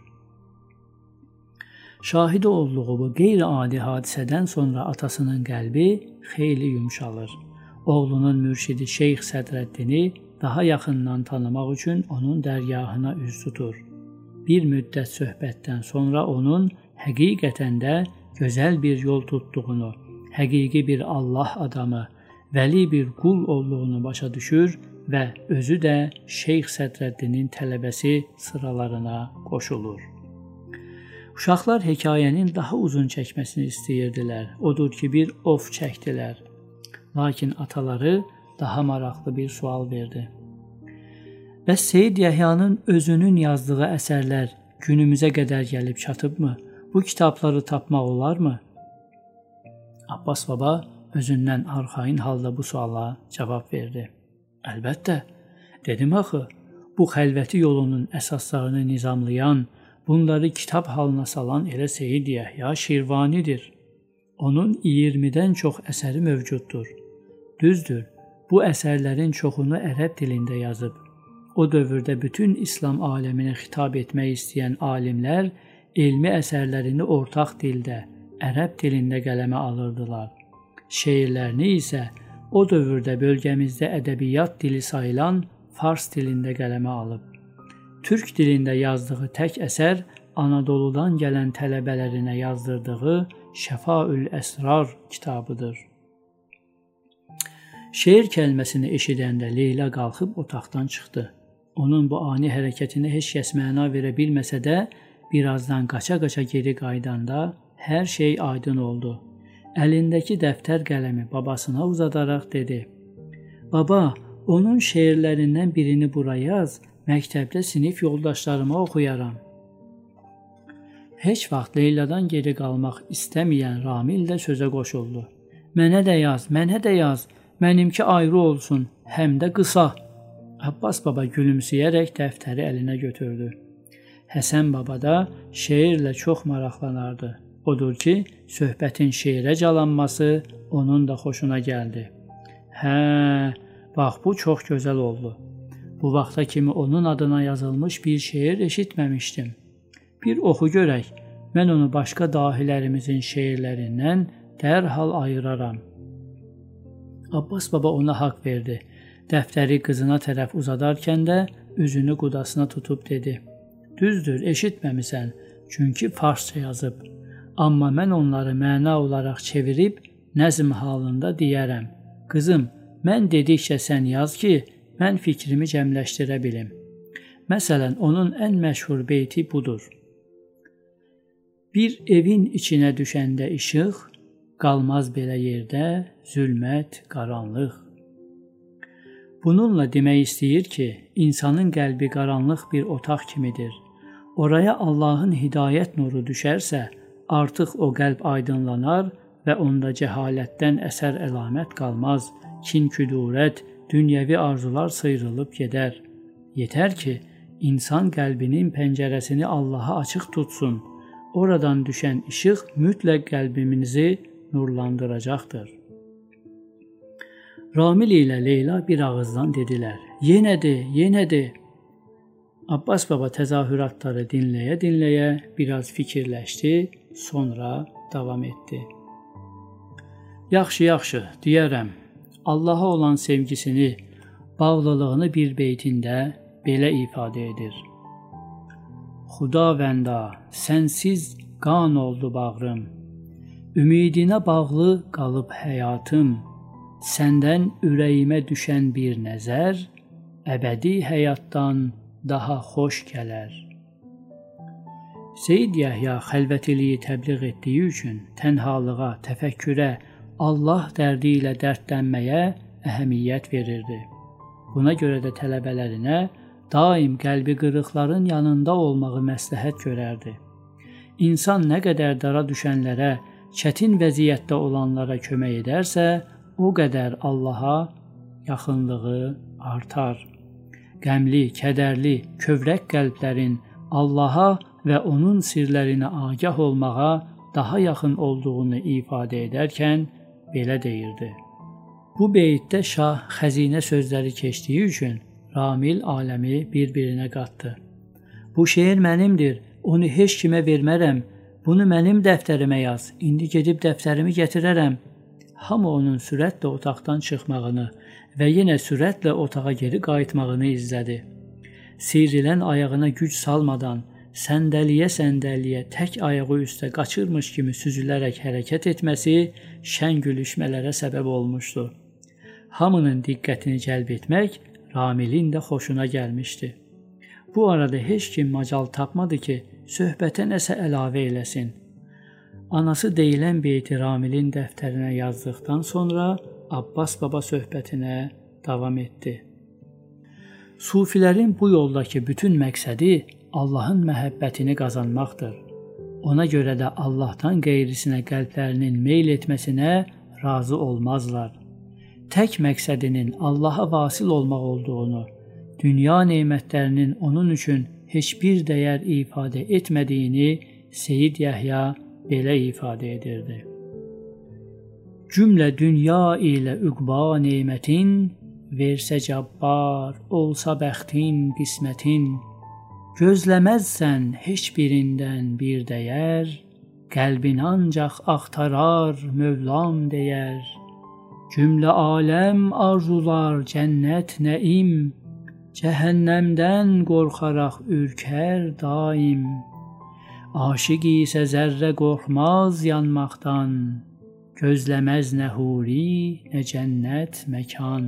A: Şahid olduğu bu qeyri-adi hadisədən sonra atasının qəlbi xeyli yumşalır. Oğlunun mürşidi Şeyx Sədrəddini daha yaxından tanımaq üçün onun dərgahına üz tutur. Bir müddət söhbətdən sonra onun həqiqətən də gözəl bir yol tutduğunu, həqiqi bir Allah adamı, vəli bir qul olduğunu başa düşür və özü də Şeyx Sədrəddinin tələbəsi sıralarına qoşulur. Uşaqlar hekayənin daha uzun çəkməsini istəyirdilər. Odur ki, bir of çəkdilər. Lakin ataları daha maraqlı bir sual verdi. Bəs Seyid Yəhyanın özünün yazdığı əsərlər günümüzə qədər gəlib çatıbmı? Bu kitabları tapmaq olarmı? Abbas baba özündən arxayın halda bu suala cavab verdi. Əlbəttə, dedim axı, bu xəlvəti yolunun əsaslarını nizamlayan, bunları kitab halına salan elə Seyid Yəhya Şirvanidir. Onun iyirmidən çox əsəri mövcuddur. Düzdür, bu əsərlərin çoxunu ərəb dilində yazıb. O dövrdə bütün İslam aləminə xitab etmək istəyən alimlər elmi əsərlərini ortaq dildə, ərəb dilində qələmə alırdılar. Şeirlərini isə o dövrdə bölgəmizdə ədəbiyyat dili sayılan fars dilində qələmə alıb. Türk dilində yazdığı tək əsər Anadoludan gələn tələbələrinə yazdırdığı Şəfaül Əsrar kitabıdır. Şeir kəlməsini eşidəndə Leyla qalxıb otaqdan çıxdı. Onun bu ani hərəkətinə heç kəs məna verə bilməsə də, birazdan qaça-qaça geri qaydanda hər şey aydın oldu. Əlindəki dəftər qələmi babasına uzadaraq dedi: "Baba, onun şeirlərindən birini bura yaz, məktəbdə sinif yoldaşlarıma oxuyaram." Heç vaxt Leyladan geri qalmaq istəməyən Ramil də sözə qoşuldu. "Mənə də yaz, mənə də yaz, mənimki ayrı olsun, həm də qısa." Abbas baba gülümsəyərək dəftəri əlinə götürdü. Həsən baba da şeirlə çox maraqlanardı. Odur ki, söhbətin şeirə calanması onun da xoşuna gəldi. Hə, bax bu çox gözəl oldu. Bu vaxta kimi onun adına yazılmış bir şeir eşitməmişdim. Bir oxu görək, mən onu başqa dahilərimizin şeirlərindən dərhal ayıraram. Abbas baba ona haqq verdi. Dəftəri qızına tərəf uzadarkən də üzünü qudasına tutub dedi. Düzdür, eşitməmisən, çünki farsça yazıb. Amma mən onları məna olaraq çevirib nəzm halında deyərəm. Qızım, mən dedikcə sən yaz ki, mən fikrimi cəmləşdirə bilim. Məsələn, onun ən məşhur beyti budur. Bir evin içinə düşəndə işıq, qalmaz belə yerdə zülmət, qaranlıq. Bununla demək istəyir ki, insanın qəlbi qaranlıq bir otaq kimidir. Oraya Allahın hidayət nuru düşərsə, artıq o qəlb aydınlanar və onda cəhalətdən əsər əlamət qalmaz, kin-küdurət, dünyəvi arzular sıyrılıb gedər. Yetər ki, insan qəlbinin pəncərəsini Allaha açıq tutsun. Oradan düşən işıq mütləq qəlbimizi nurlandıracaqdır. Ramil ilə Leyla bir ağızdan dedilər. Yenədir, yenədir. Abbas baba təzahüratları dinləyə-dinləyə biraz fikirləşdi, sonra davam etdi. Yaxşı, yaxşı, deyərəm. Allaha olan sevgisini, bağlılığını bir beytində belə ifadə edir. Xudavəndə, sənsiz qan oldu bağrım, ümidinə bağlı qalıb həyatım, səndən ürəyimə düşən bir nəzər, əbədi həyatdan daha xoş gələr. Seyyid Yəhya xəlvətiliyi təbliğ etdiyi üçün tənhalığa, təfəkkürə, Allah dərdi ilə dərdlənməyə əhəmiyyət verirdi. Buna görə də tələbələrinə daim qəlbi qırıqların yanında olmağı məsləhət görərdi. İnsan nə qədər dara düşənlərə, çətin vəziyyətdə olanlara kömək edərsə, o qədər Allaha yaxınlığı artar. Qəmli, kədərli, kövrək qəlblərin Allaha və onun sirlərinə agah olmağa daha yaxın olduğunu ifadə edərkən belə deyirdi. Bu beytdə şah xəzinə sözləri keçdiyi üçün Ramil aləmi bir-birinə qatdı. Bu şeir mənimdir, onu heç kimə vermərəm, bunu mənim dəftərimə yaz, indi gedib dəftərimi gətirərəm. Hamı onun sürətlə otaqdan çıxmağını və yenə sürətlə otağa geri qayıtmağını izlədi. Seyrilən ayağına güc salmadan, səndəliyə-səndəliyə tək ayağı üstə qaçırmış kimi süzülərək hərəkət etməsi şən gülüşmələrə səbəb olmuşdu. Hamının diqqətini cəlb etmək Ramilin də xoşuna gəlmişdi. Bu arada heç kim macal tapmadı ki, söhbətə nəsə əlavə eləsin. Anası deyilən beyti Ramilin dəftərinə yazdıqdan sonra Abbas baba söhbətinə davam etdi. Sufilərin bu yoldakı bütün məqsədi Allahın məhəbbətini qazanmaqdır. Ona görə də Allahdan qeyrisinə qəlblərinin meyl etməsinə razı olmazlar. Tək məqsədinin Allaha vasil olmaq olduğunu, dünya nemətlərinin onun üçün heç bir dəyər ifadə etmədiyini Seyyid Yəhya belə ifadə edirdi. Cümlə dünya ilə üqba nemətin, versə cabbar, olsa bəxtin, qismətin, gözləməzsən heç birindən bir dəyər, qəlbin ancaq axtarar Mövlam deyər. Cümlə aləm arzular cənnət nəim, cəhənnəmdən qorxaraq ürkər daim. Aşiq isə zərrə qorxmaz yanmaqdan, gözləməz nə huri, nə cənnət məkan.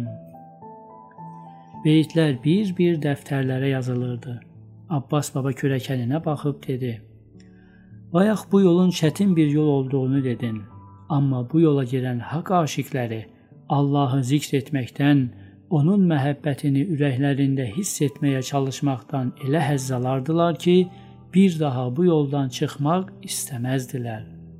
A: Beytlər bir-bir dəftərlərə yazılırdı. Abbas baba kürəkəninə baxıb dedi. Bayaq bu yolun çətin bir yol olduğunu dedin. Amma bu yola girən haqq aşiqləri Allahı zikr etməkdən, onun məhəbbətini ürəklərində hiss etməyə çalışmaqdan elə həzz alardılar ki, bir daha bu yoldan çıxmaq istəməzdilər.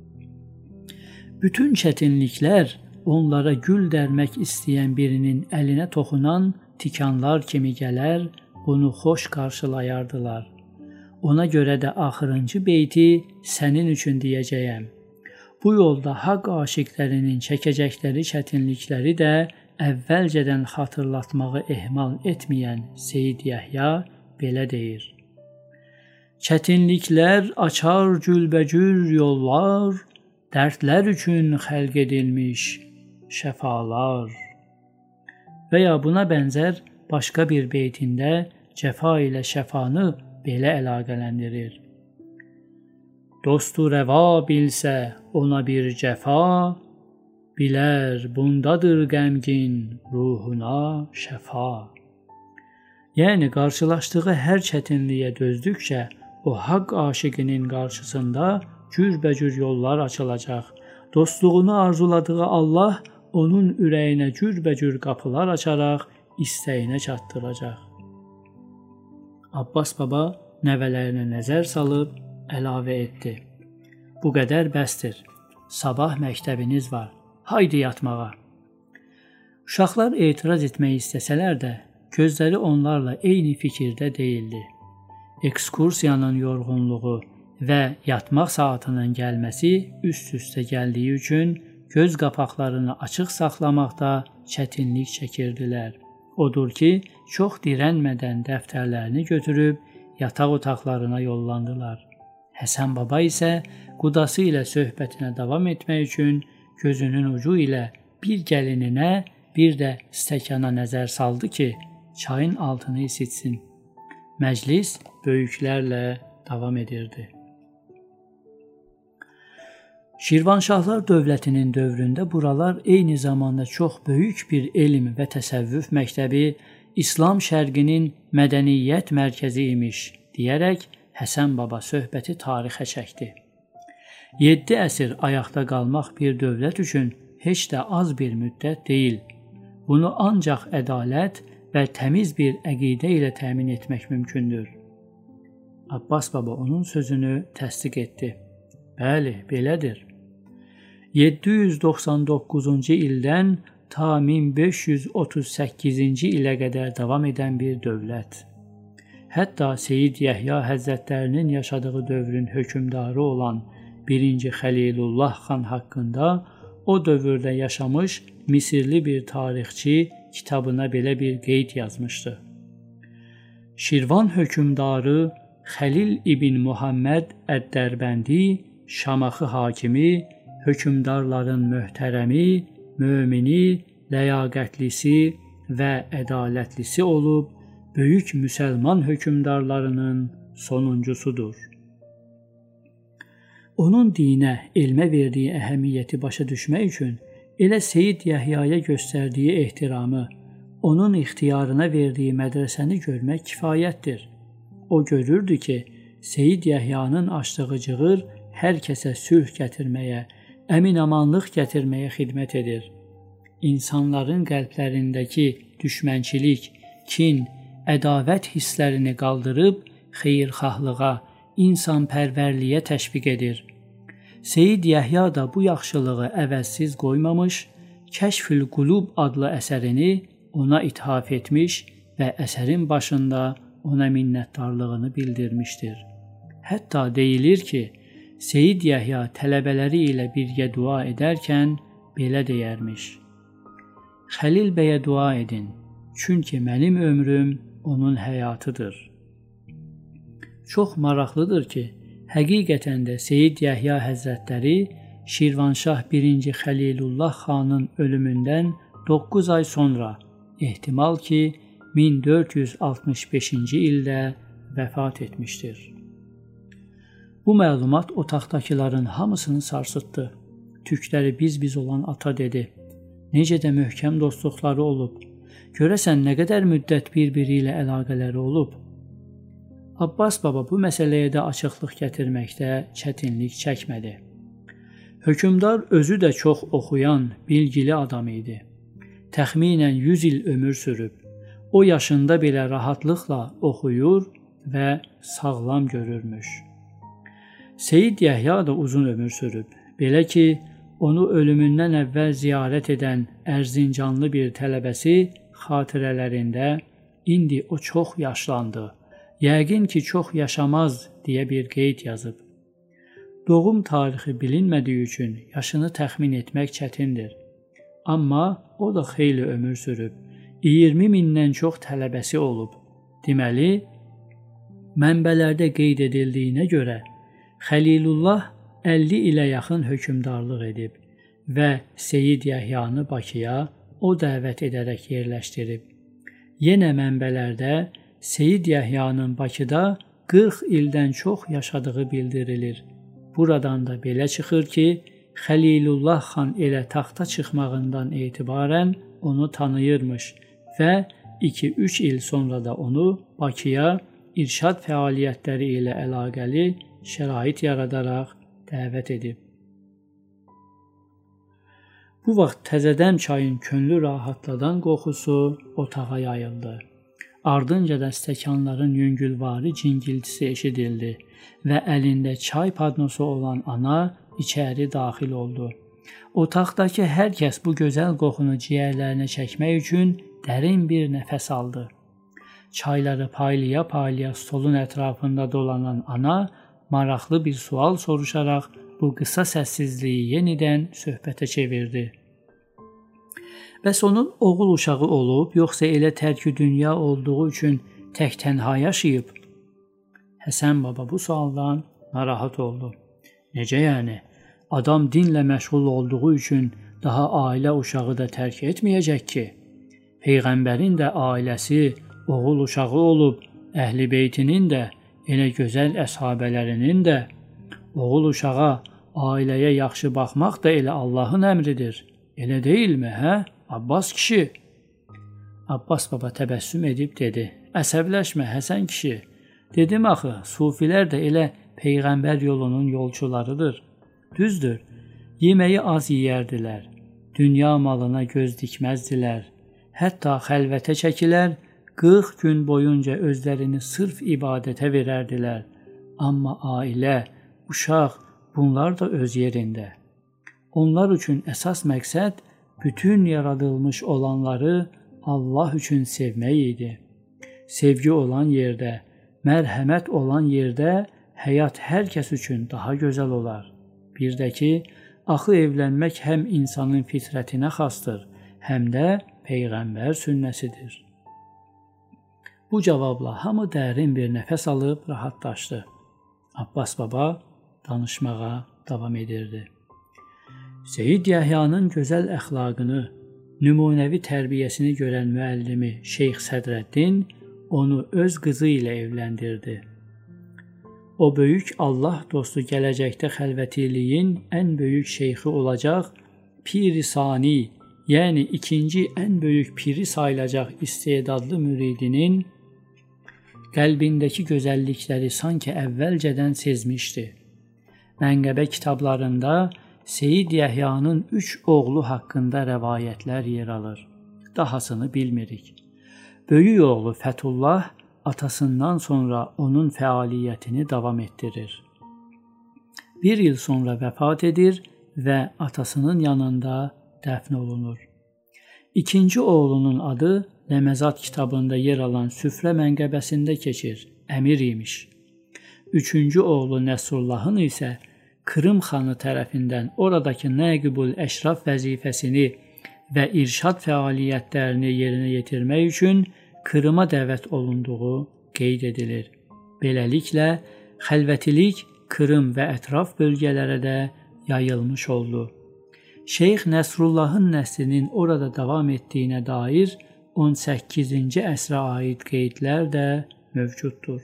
A: Bütün çətinliklər onlara gül dərmək istəyən birinin əlinə toxunan tikanlar kimi gələr, bunu xoş qarşılayardılar. Ona görə də axırıncı beyti sənin üçün deyəcəyəm. bu yolda haqq aşiqlərinin çəkəcəkləri çətinlikləri də əvvəlcədən xatırlatmağı ehmal etməyən Seyid Yəhya belə deyir: Çətinliklər açar cülbəcür yollar, dərdlər üçün xəlq edilmiş şəfalar. Və ya buna bənzər başqa bir beytində cəfa ilə şəfanı belə əlaqələndirir. Dostu rəva bilsə ona bir cəfa, bilər bundadır qəmgin ruhuna şəfa. Yəni qarşılaşdığı hər çətinliyə dözdükcə o haqq aşiqinin qarşısında cürbəcür yollar açılacaq. Dostluğunu arzuladığı Allah onun ürəyinə cürbəcür qapılar açaraq istəyinə çatdıracaq. Abbas baba nəvələrinə nəzər salıb əlavə etdi: Bu qədər bəsdir. Sabah məktəbiniz var. Haydi yatmağa. Uşaqlar etiraz etmək istəsələr də, gözləri onlarla eyni fikirdə deyildi. Ekskursiyanın yorğunluğu və yatmaq saatının gəlməsi üst-üstə gəldiyi üçün göz qapaqlarını açıq saxlamaqda çətinlik çəkirdilər. Odur ki, çox dirənmədən dəftərlərini götürüb yataq otaqlarına yollandılar. Həsən baba isə qudası ilə söhbətinə davam etmək üçün gözünün ucu ilə bir gəlininə, bir də stəkana nəzər saldı ki, çayın altını isitsin. Məclis böyüklərlə davam edirdi. Şirvanşahlar dövlətinin dövründə buralar eyni zamanda çox böyük bir elm və təsəvvüf məktəbi, İslam şərqinin mədəniyyət mərkəzi imiş, deyərək Həsən baba söhbəti tarixə çəkdi. Yeddi əsr ayaqda qalmaq bir dövlət üçün heç də az bir müddət deyil. Bunu ancaq ədalət və təmiz bir əqidə ilə təmin etmək mümkündür. Abbas baba onun sözünü təsdiq etdi. Bəli, belədir. yeddi yüz doxsan doqquzuncu ildən ta min beş yüz otuz səkkizinci ilə qədər davam edən bir dövlət. Hətta Seyid Yəhya Həzrətlərinin yaşadığı dövrün hökmdarı olan birinci Xəlilullah xan haqqında o dövrdə yaşamış Misirli bir tarixçi kitabına belə bir qeyd yazmışdı. Şirvan hökmdarı Xəlil ibn Muhammed Əd-Dərbəndi, Şamaxı hakimi, hökmdarların möhtərəmi, mömini, ləyaqətlisi və ədalətlisi olub, böyük müsəlman hökmdarlarının sonuncusudur. Onun dinə, elmə verdiyi əhəmiyyəti başa düşmək üçün elə Seyid Yəhyaya göstərdiyi ehtiramı, onun ixtiyarına verdiyi mədrəsəni görmək kifayətdir. O görürdü ki, Seyid Yəhyanın açdığı cığır hər kəsə sülh gətirməyə, əmin-amanlıq gətirməyə xidmət edir. İnsanların qəlblərindəki düşmənçilik, kin, ədavət hisslərini qaldırıb xeyirxahlığa, insanpərvərliyə təşviq edir. Seyid Yəhya da bu yaxşılığı əvəzsiz qoymamış, Kəşfül Qulub adlı əsərini ona ithaf etmiş və əsərin başında ona minnətdarlığını bildirmişdir. Hətta deyilir ki, Seyid Yəhya tələbələri ilə birgə dua edərkən belə deyərmiş: Xəlil bəyə dua edin, çünki mənim ömrüm onun həyatıdır. Çox maraqlıdır ki, həqiqətən də Seyid Yəhya Həzrətləri Şirvanşah birinci Xəlilullah xanın ölümündən doqquz ay sonra, ehtimal ki, min dörd yüz altmış beşinci ildə vəfat etmişdir. Bu məlumat otaqdakıların hamısını sarsıtdı. Tükləri biz-biz olan ata dedi: Necə də möhkəm dostluqları olub. Görəsən nə qədər müddət bir-biri ilə əlaqələri olub. Abbas baba bu məsələyə də açıqlıq gətirməkdə çətinlik çəkmədi. Hökmdar özü də çox oxuyan, bilgili adam idi. Təxminən yüz il ömür sürüb. O yaşında belə rahatlıqla oxuyur və sağlam görürmüş. Seyid Yəhya da uzun ömür sürüb. Belə ki, onu ölümündən əvvəl ziyarət edən Ərzincanlı bir tələbəsi xatirələrində indi o çox yaşlandı, yəqin ki, çox yaşamaz deyə bir qeyd yazıb. Doğum tarixi bilinmədiyi üçün yaşını təxmin etmək çətindir. Amma o da xeyli ömür sürüb. iyirmi mindən çox tələbəsi olub. Deməli, mənbələrdə qeyd edildiyinə görə Xəlilullah əlli ilə yaxın hökmdarlıq edib və Seyid Yəhyanı Bakıya o dəvət edərək yerləşdirib. Yenə mənbələrdə Seyid Yəhyanın Bakıda qırx ildən çox yaşadığı bildirilir. Buradan da belə çıxır ki, Xəlilullah xan elə taxta çıxmağından etibarən onu tanıyırmış və iki üç il sonra da onu Bakıya irşad fəaliyyətləri ilə əlaqəli şərait yaradaraq dəvət edib. Bu vaxt təzədən çayın könlü rahatladan qoxusu otağa yayıldı. Ardınca da stəkanların yüngülvari cingiltisi eşidildi və əlində çay padnosu olan ana içəri daxil oldu. Otaqdakı hər kəs bu gözəl qoxunu ciyərlərinə çəkmək üçün dərin bir nəfəs aldı. Çayları paylaya-paylaya stolun ətrafında dolanan ana maraqlı bir sual soruşaraq bu qısa səssizliyi yenidən söhbətə çevirdi. Bəs onun oğul uşağı olub, yoxsa elə tərk-ü dünya olduğu üçün tək-tənha yaşayıb? Həsən baba bu sualdan narahat oldu. Necə yəni? Adam dinlə məşğul olduğu üçün daha ailə uşağı da tərk etməyəcək ki? Peyğəmbərin də ailəsi, oğul uşağı olub, əhl-i beytinin də, elə gözəl əshabələrinin də. Oğul uşağa, ailəyə yaxşı baxmaq da elə Allahın əmridir. Elə deyilmi, hə? Abbas kişi. Abbas baba təbəssüm edib dedi. Əsəbləşmə Həsən kişi. Dedim axı, sufilər də elə Peyğəmbər yolunun yolçularıdır. Düzdür, yeməyi az yeyərdilər, dünya malına göz dikməzdilər, hətta xəlvətə çəkilər, qırx gün boyunca özlərini sırf ibadətə verərdilər. Amma ailə, uşaq, bunlar da öz yerində. Onlar üçün əsas məqsəd bütün yaradılmış olanları Allah üçün sevmək idi. Sevgi olan yerdə, mərhəmət olan yerdə həyat hər kəs üçün daha gözəl olar. Bir də ki, axı evlənmək həm insanın fitrətinə xasdır, həm də Peyğəmbər sünnəsidir. Bu cavabla hamı dərin bir nəfəs alıb rahatlaşdı. Abbas baba danışmağa davam edirdi. Seyid Yəhyanın gözəl əxlaqını, nümunəvi tərbiyəsini görən müəllimi Şeyx Sədrəddin onu öz qızı ilə evləndirdi. O böyük Allah dostu gələcəkdə xəlvətiliyin ən böyük şeyxi olacaq, Pir-i Sani, yəni ikinci ən böyük piri sayılacaq istedadlı müridinin qəlbindəki gözəllikləri sanki əvvəlcədən sezmişdi. Mənqəbə kitablarında Seyid Yəhyanın üç oğlu haqqında rəvayətlər yer alır. Dahasını bilmirik. Böyük oğlu Fətullah atasından sonra onun fəaliyyətini davam etdirir. Bir il sonra vəfat edir və atasının yanında dəfn olunur. İkinci oğlunun adı Ləməzat kitabında yer alan süfrə mənqəbəsində keçir, əmir imiş. Üçüncü oğlu Nəsrullahın isə Krım xanı tərəfindən oradakı nəqibul əşraf vəzifəsini və irşad fəaliyyətlərini yerinə yetirmək üçün Krıma dəvət olunduğu qeyd edilir. Beləliklə, xəlvətilik Krım və ətraf bölgələrə də yayılmış oldu. Şeyx Nəsrullahın nəslinin orada davam etdiyinə dair on səkkizinci əsrə aid qeydlər də mövcuddur.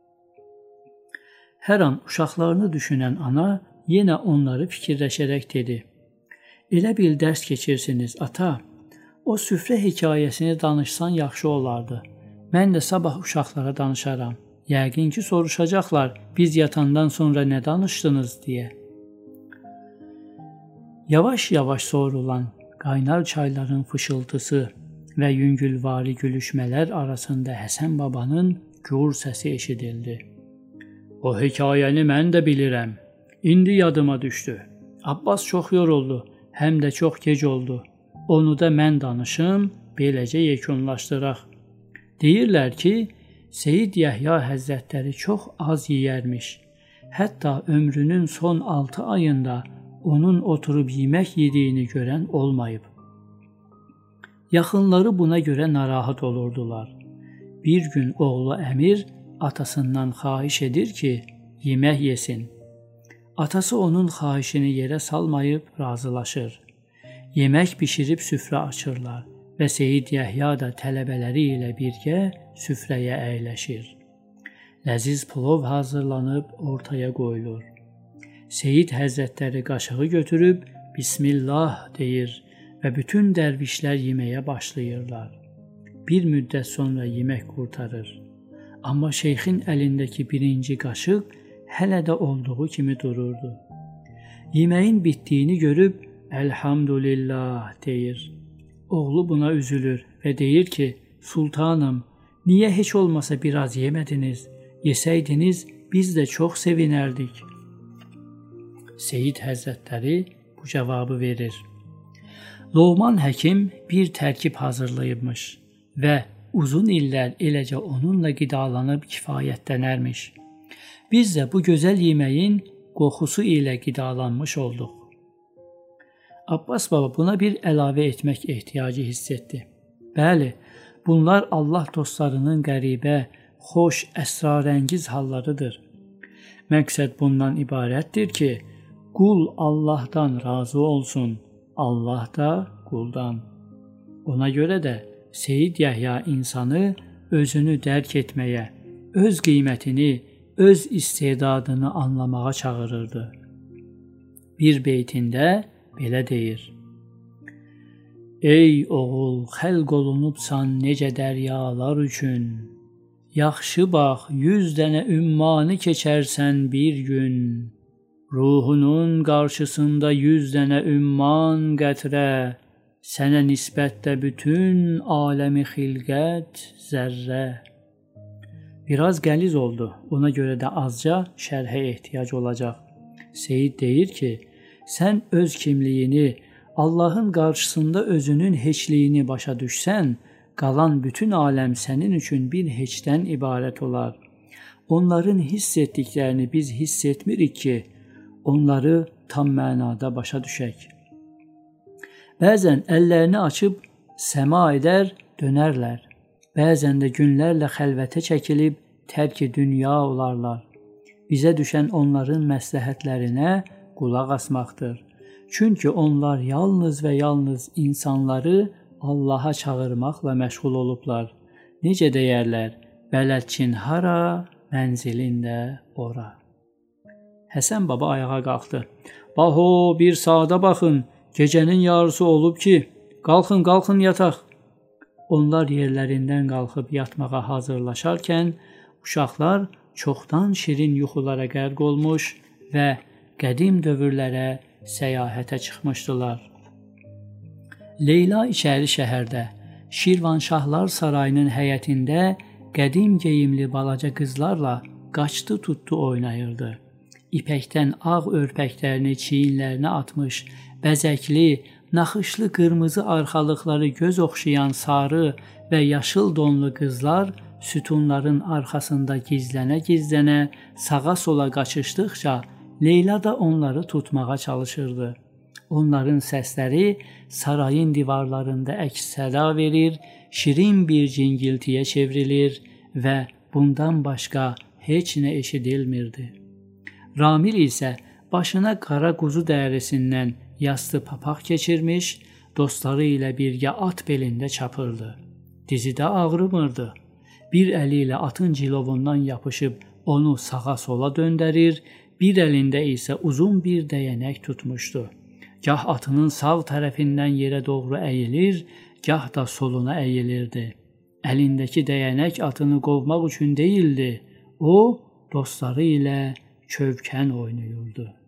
A: Hər an uşaqlarını düşünən ana yenə onları fikirləşərək dedi. Elə bil dərs keçirsiniz, ata. O süfrə hekayəsini danışsan yaxşı olardı. Mən də sabah uşaqlara danışaram. Yəqin ki, soruşacaqlar, biz yatandan sonra nə danışdınız deyə. Yavaş-yavaş sorulan qaynar çayların fışıltısı və yüngülvari gülüşmələr arasında Həsən babanın gur səsi eşidildi. O hekayəni mən də bilirəm. İndi yadıma düşdü. Abbas çox yoruldu, həm də çox gec oldu. Onu da mən danışım, beləcə yekunlaşdıraq. Deyirlər ki, Seyid Yəhya Həzrətləri çox az yeyərmiş. Hatta ömrünün son altı ayında onun oturup yemek yediğini gören olmayıp. Yaxınları buna görə narahat olurdular. Bir gün oğlu Əmir atasından xahiş edir ki, yemək yesin. Atası onun xahişini yerə salmayıb razılaşır. Yemək bişirib süfrə açırlar və Seyid Yəhya da tələbələri ilə birgə süfrəyə əyləşir. Ləziz plov hazırlanıb ortaya qoyulur. Seyid Həzrətləri qaşığı götürüb Bismillah deyir və bütün dərvişlər yeməyə başlayırlar. Bir müddət sonra yemək qurtarır. Amma şeyxin əlindəki birinci qaşıq hələ də olduğu kimi dururdu. Yeməyin bitdiyini görüb Elhamdülillah deyir. Oğlu buna üzülür və deyir ki, Sultanım, niyə heç olmasa biraz yemədiniz? Yesəydiniz biz də çox sevinərdik. Seyid Həzrətləri bu cavabı verir. Loğman həkim bir tərkib hazırlayıbmış və uzun illər eləcə onunla qidalanıb kifayətlənərmiş. Biz də bu gözəl yeməyin qoxusu ilə qidalanmış olduq. Abbas baba buna bir əlavə etmək ehtiyacı hiss etdi. Bəli, bunlar Allah dostlarının qəribə, xoş, əsrarəngiz hallarıdır. Məqsəd bundan ibarətdir ki, qul Allahdan razı olsun, Allah da quldan. Ona görə də Seyid Yəhya insanı özünü dərk etməyə, öz qiymətini, öz istedadını anlamağa çağırırdı. Bir beytində belə deyir. Ey oğul, xəlq olunubsan necə dəryalar üçün, yaxşı bax, yüz dənə ümmanı keçərsən bir gün, ruhunun qarşısında yüz dənə ümman qətrə, sənə nisbətdə bütün aləmi xilqət zərrə. Biraz qəliz oldu, ona görə də azca şərhə ehtiyac olacaq. Seyid deyir ki, sən öz kimliyini, Allahın qarşısında özünün heçliyini başa düşsən, qalan bütün aləm sənin üçün bir heçdən ibarət olar. Onların hiss etdiklərini biz hiss etmirik ki, onları tam mənada başa düşək. Bəzən əllərini açıb səma edər, dönərlər. Bəzən də günlərlə xəlvətə çəkilib tərk-i dünya olarlar. Bizə düşən onların məsləhətlərinə qulaq asmaqdır. Çünki onlar yalnız və yalnız insanları Allaha çağırmaqla məşğul olublar. Necə deyərlər, bələdçin hara, mənzilin də ora. Həsən baba ayağa qalxdı. Baho, bir saata baxın, gecənin yarısı olub ki, qalxın, qalxın yataq. Onlar yerlərindən qalxıb yatmağa hazırlaşarkən, uşaqlar çoxdan şirin yuxulara qərq olmuş və qədim dövrlərə səyahətə çıxmışdılar. Leyla içəri şəhərdə, Şirvanşahlar sarayının həyətində qədim geyimli balaca qızlarla qaçdı tutdu oynayırdı. İpəkdən ağ örpəklərini çiyinlərinə atmış, bəzəkli, naxışlı qırmızı arxalıqları göz oxşayan sarı və yaşıl donlu qızlar sütunların arxasında gizlənə-gizlənə sağa-sola qaçışdıqca Leyla da onları tutmağa çalışırdı. Onların səsləri sarayın divarlarında əks-səda verir, şirin bir cingiltiyə çevrilir və bundan başqa heç nə eşidilmirdi. Ramil isə başına qara quzu dərisindən yastı papaq keçirmiş, dostları ilə birgə at belində çapırdı. Dizidə ağrımırdı. Bir əli ilə atın cilovundan yapışıb onu sağa-sola döndərir, bir əlində isə uzun bir dəyənək tutmuşdu. Gah atının sağ tərəfindən yerə doğru əyilir, gah da soluna əyilirdi. Əlindəki dəyənək atını qovmaq üçün deyildi, o dostları ilə çövkən oynayırdı.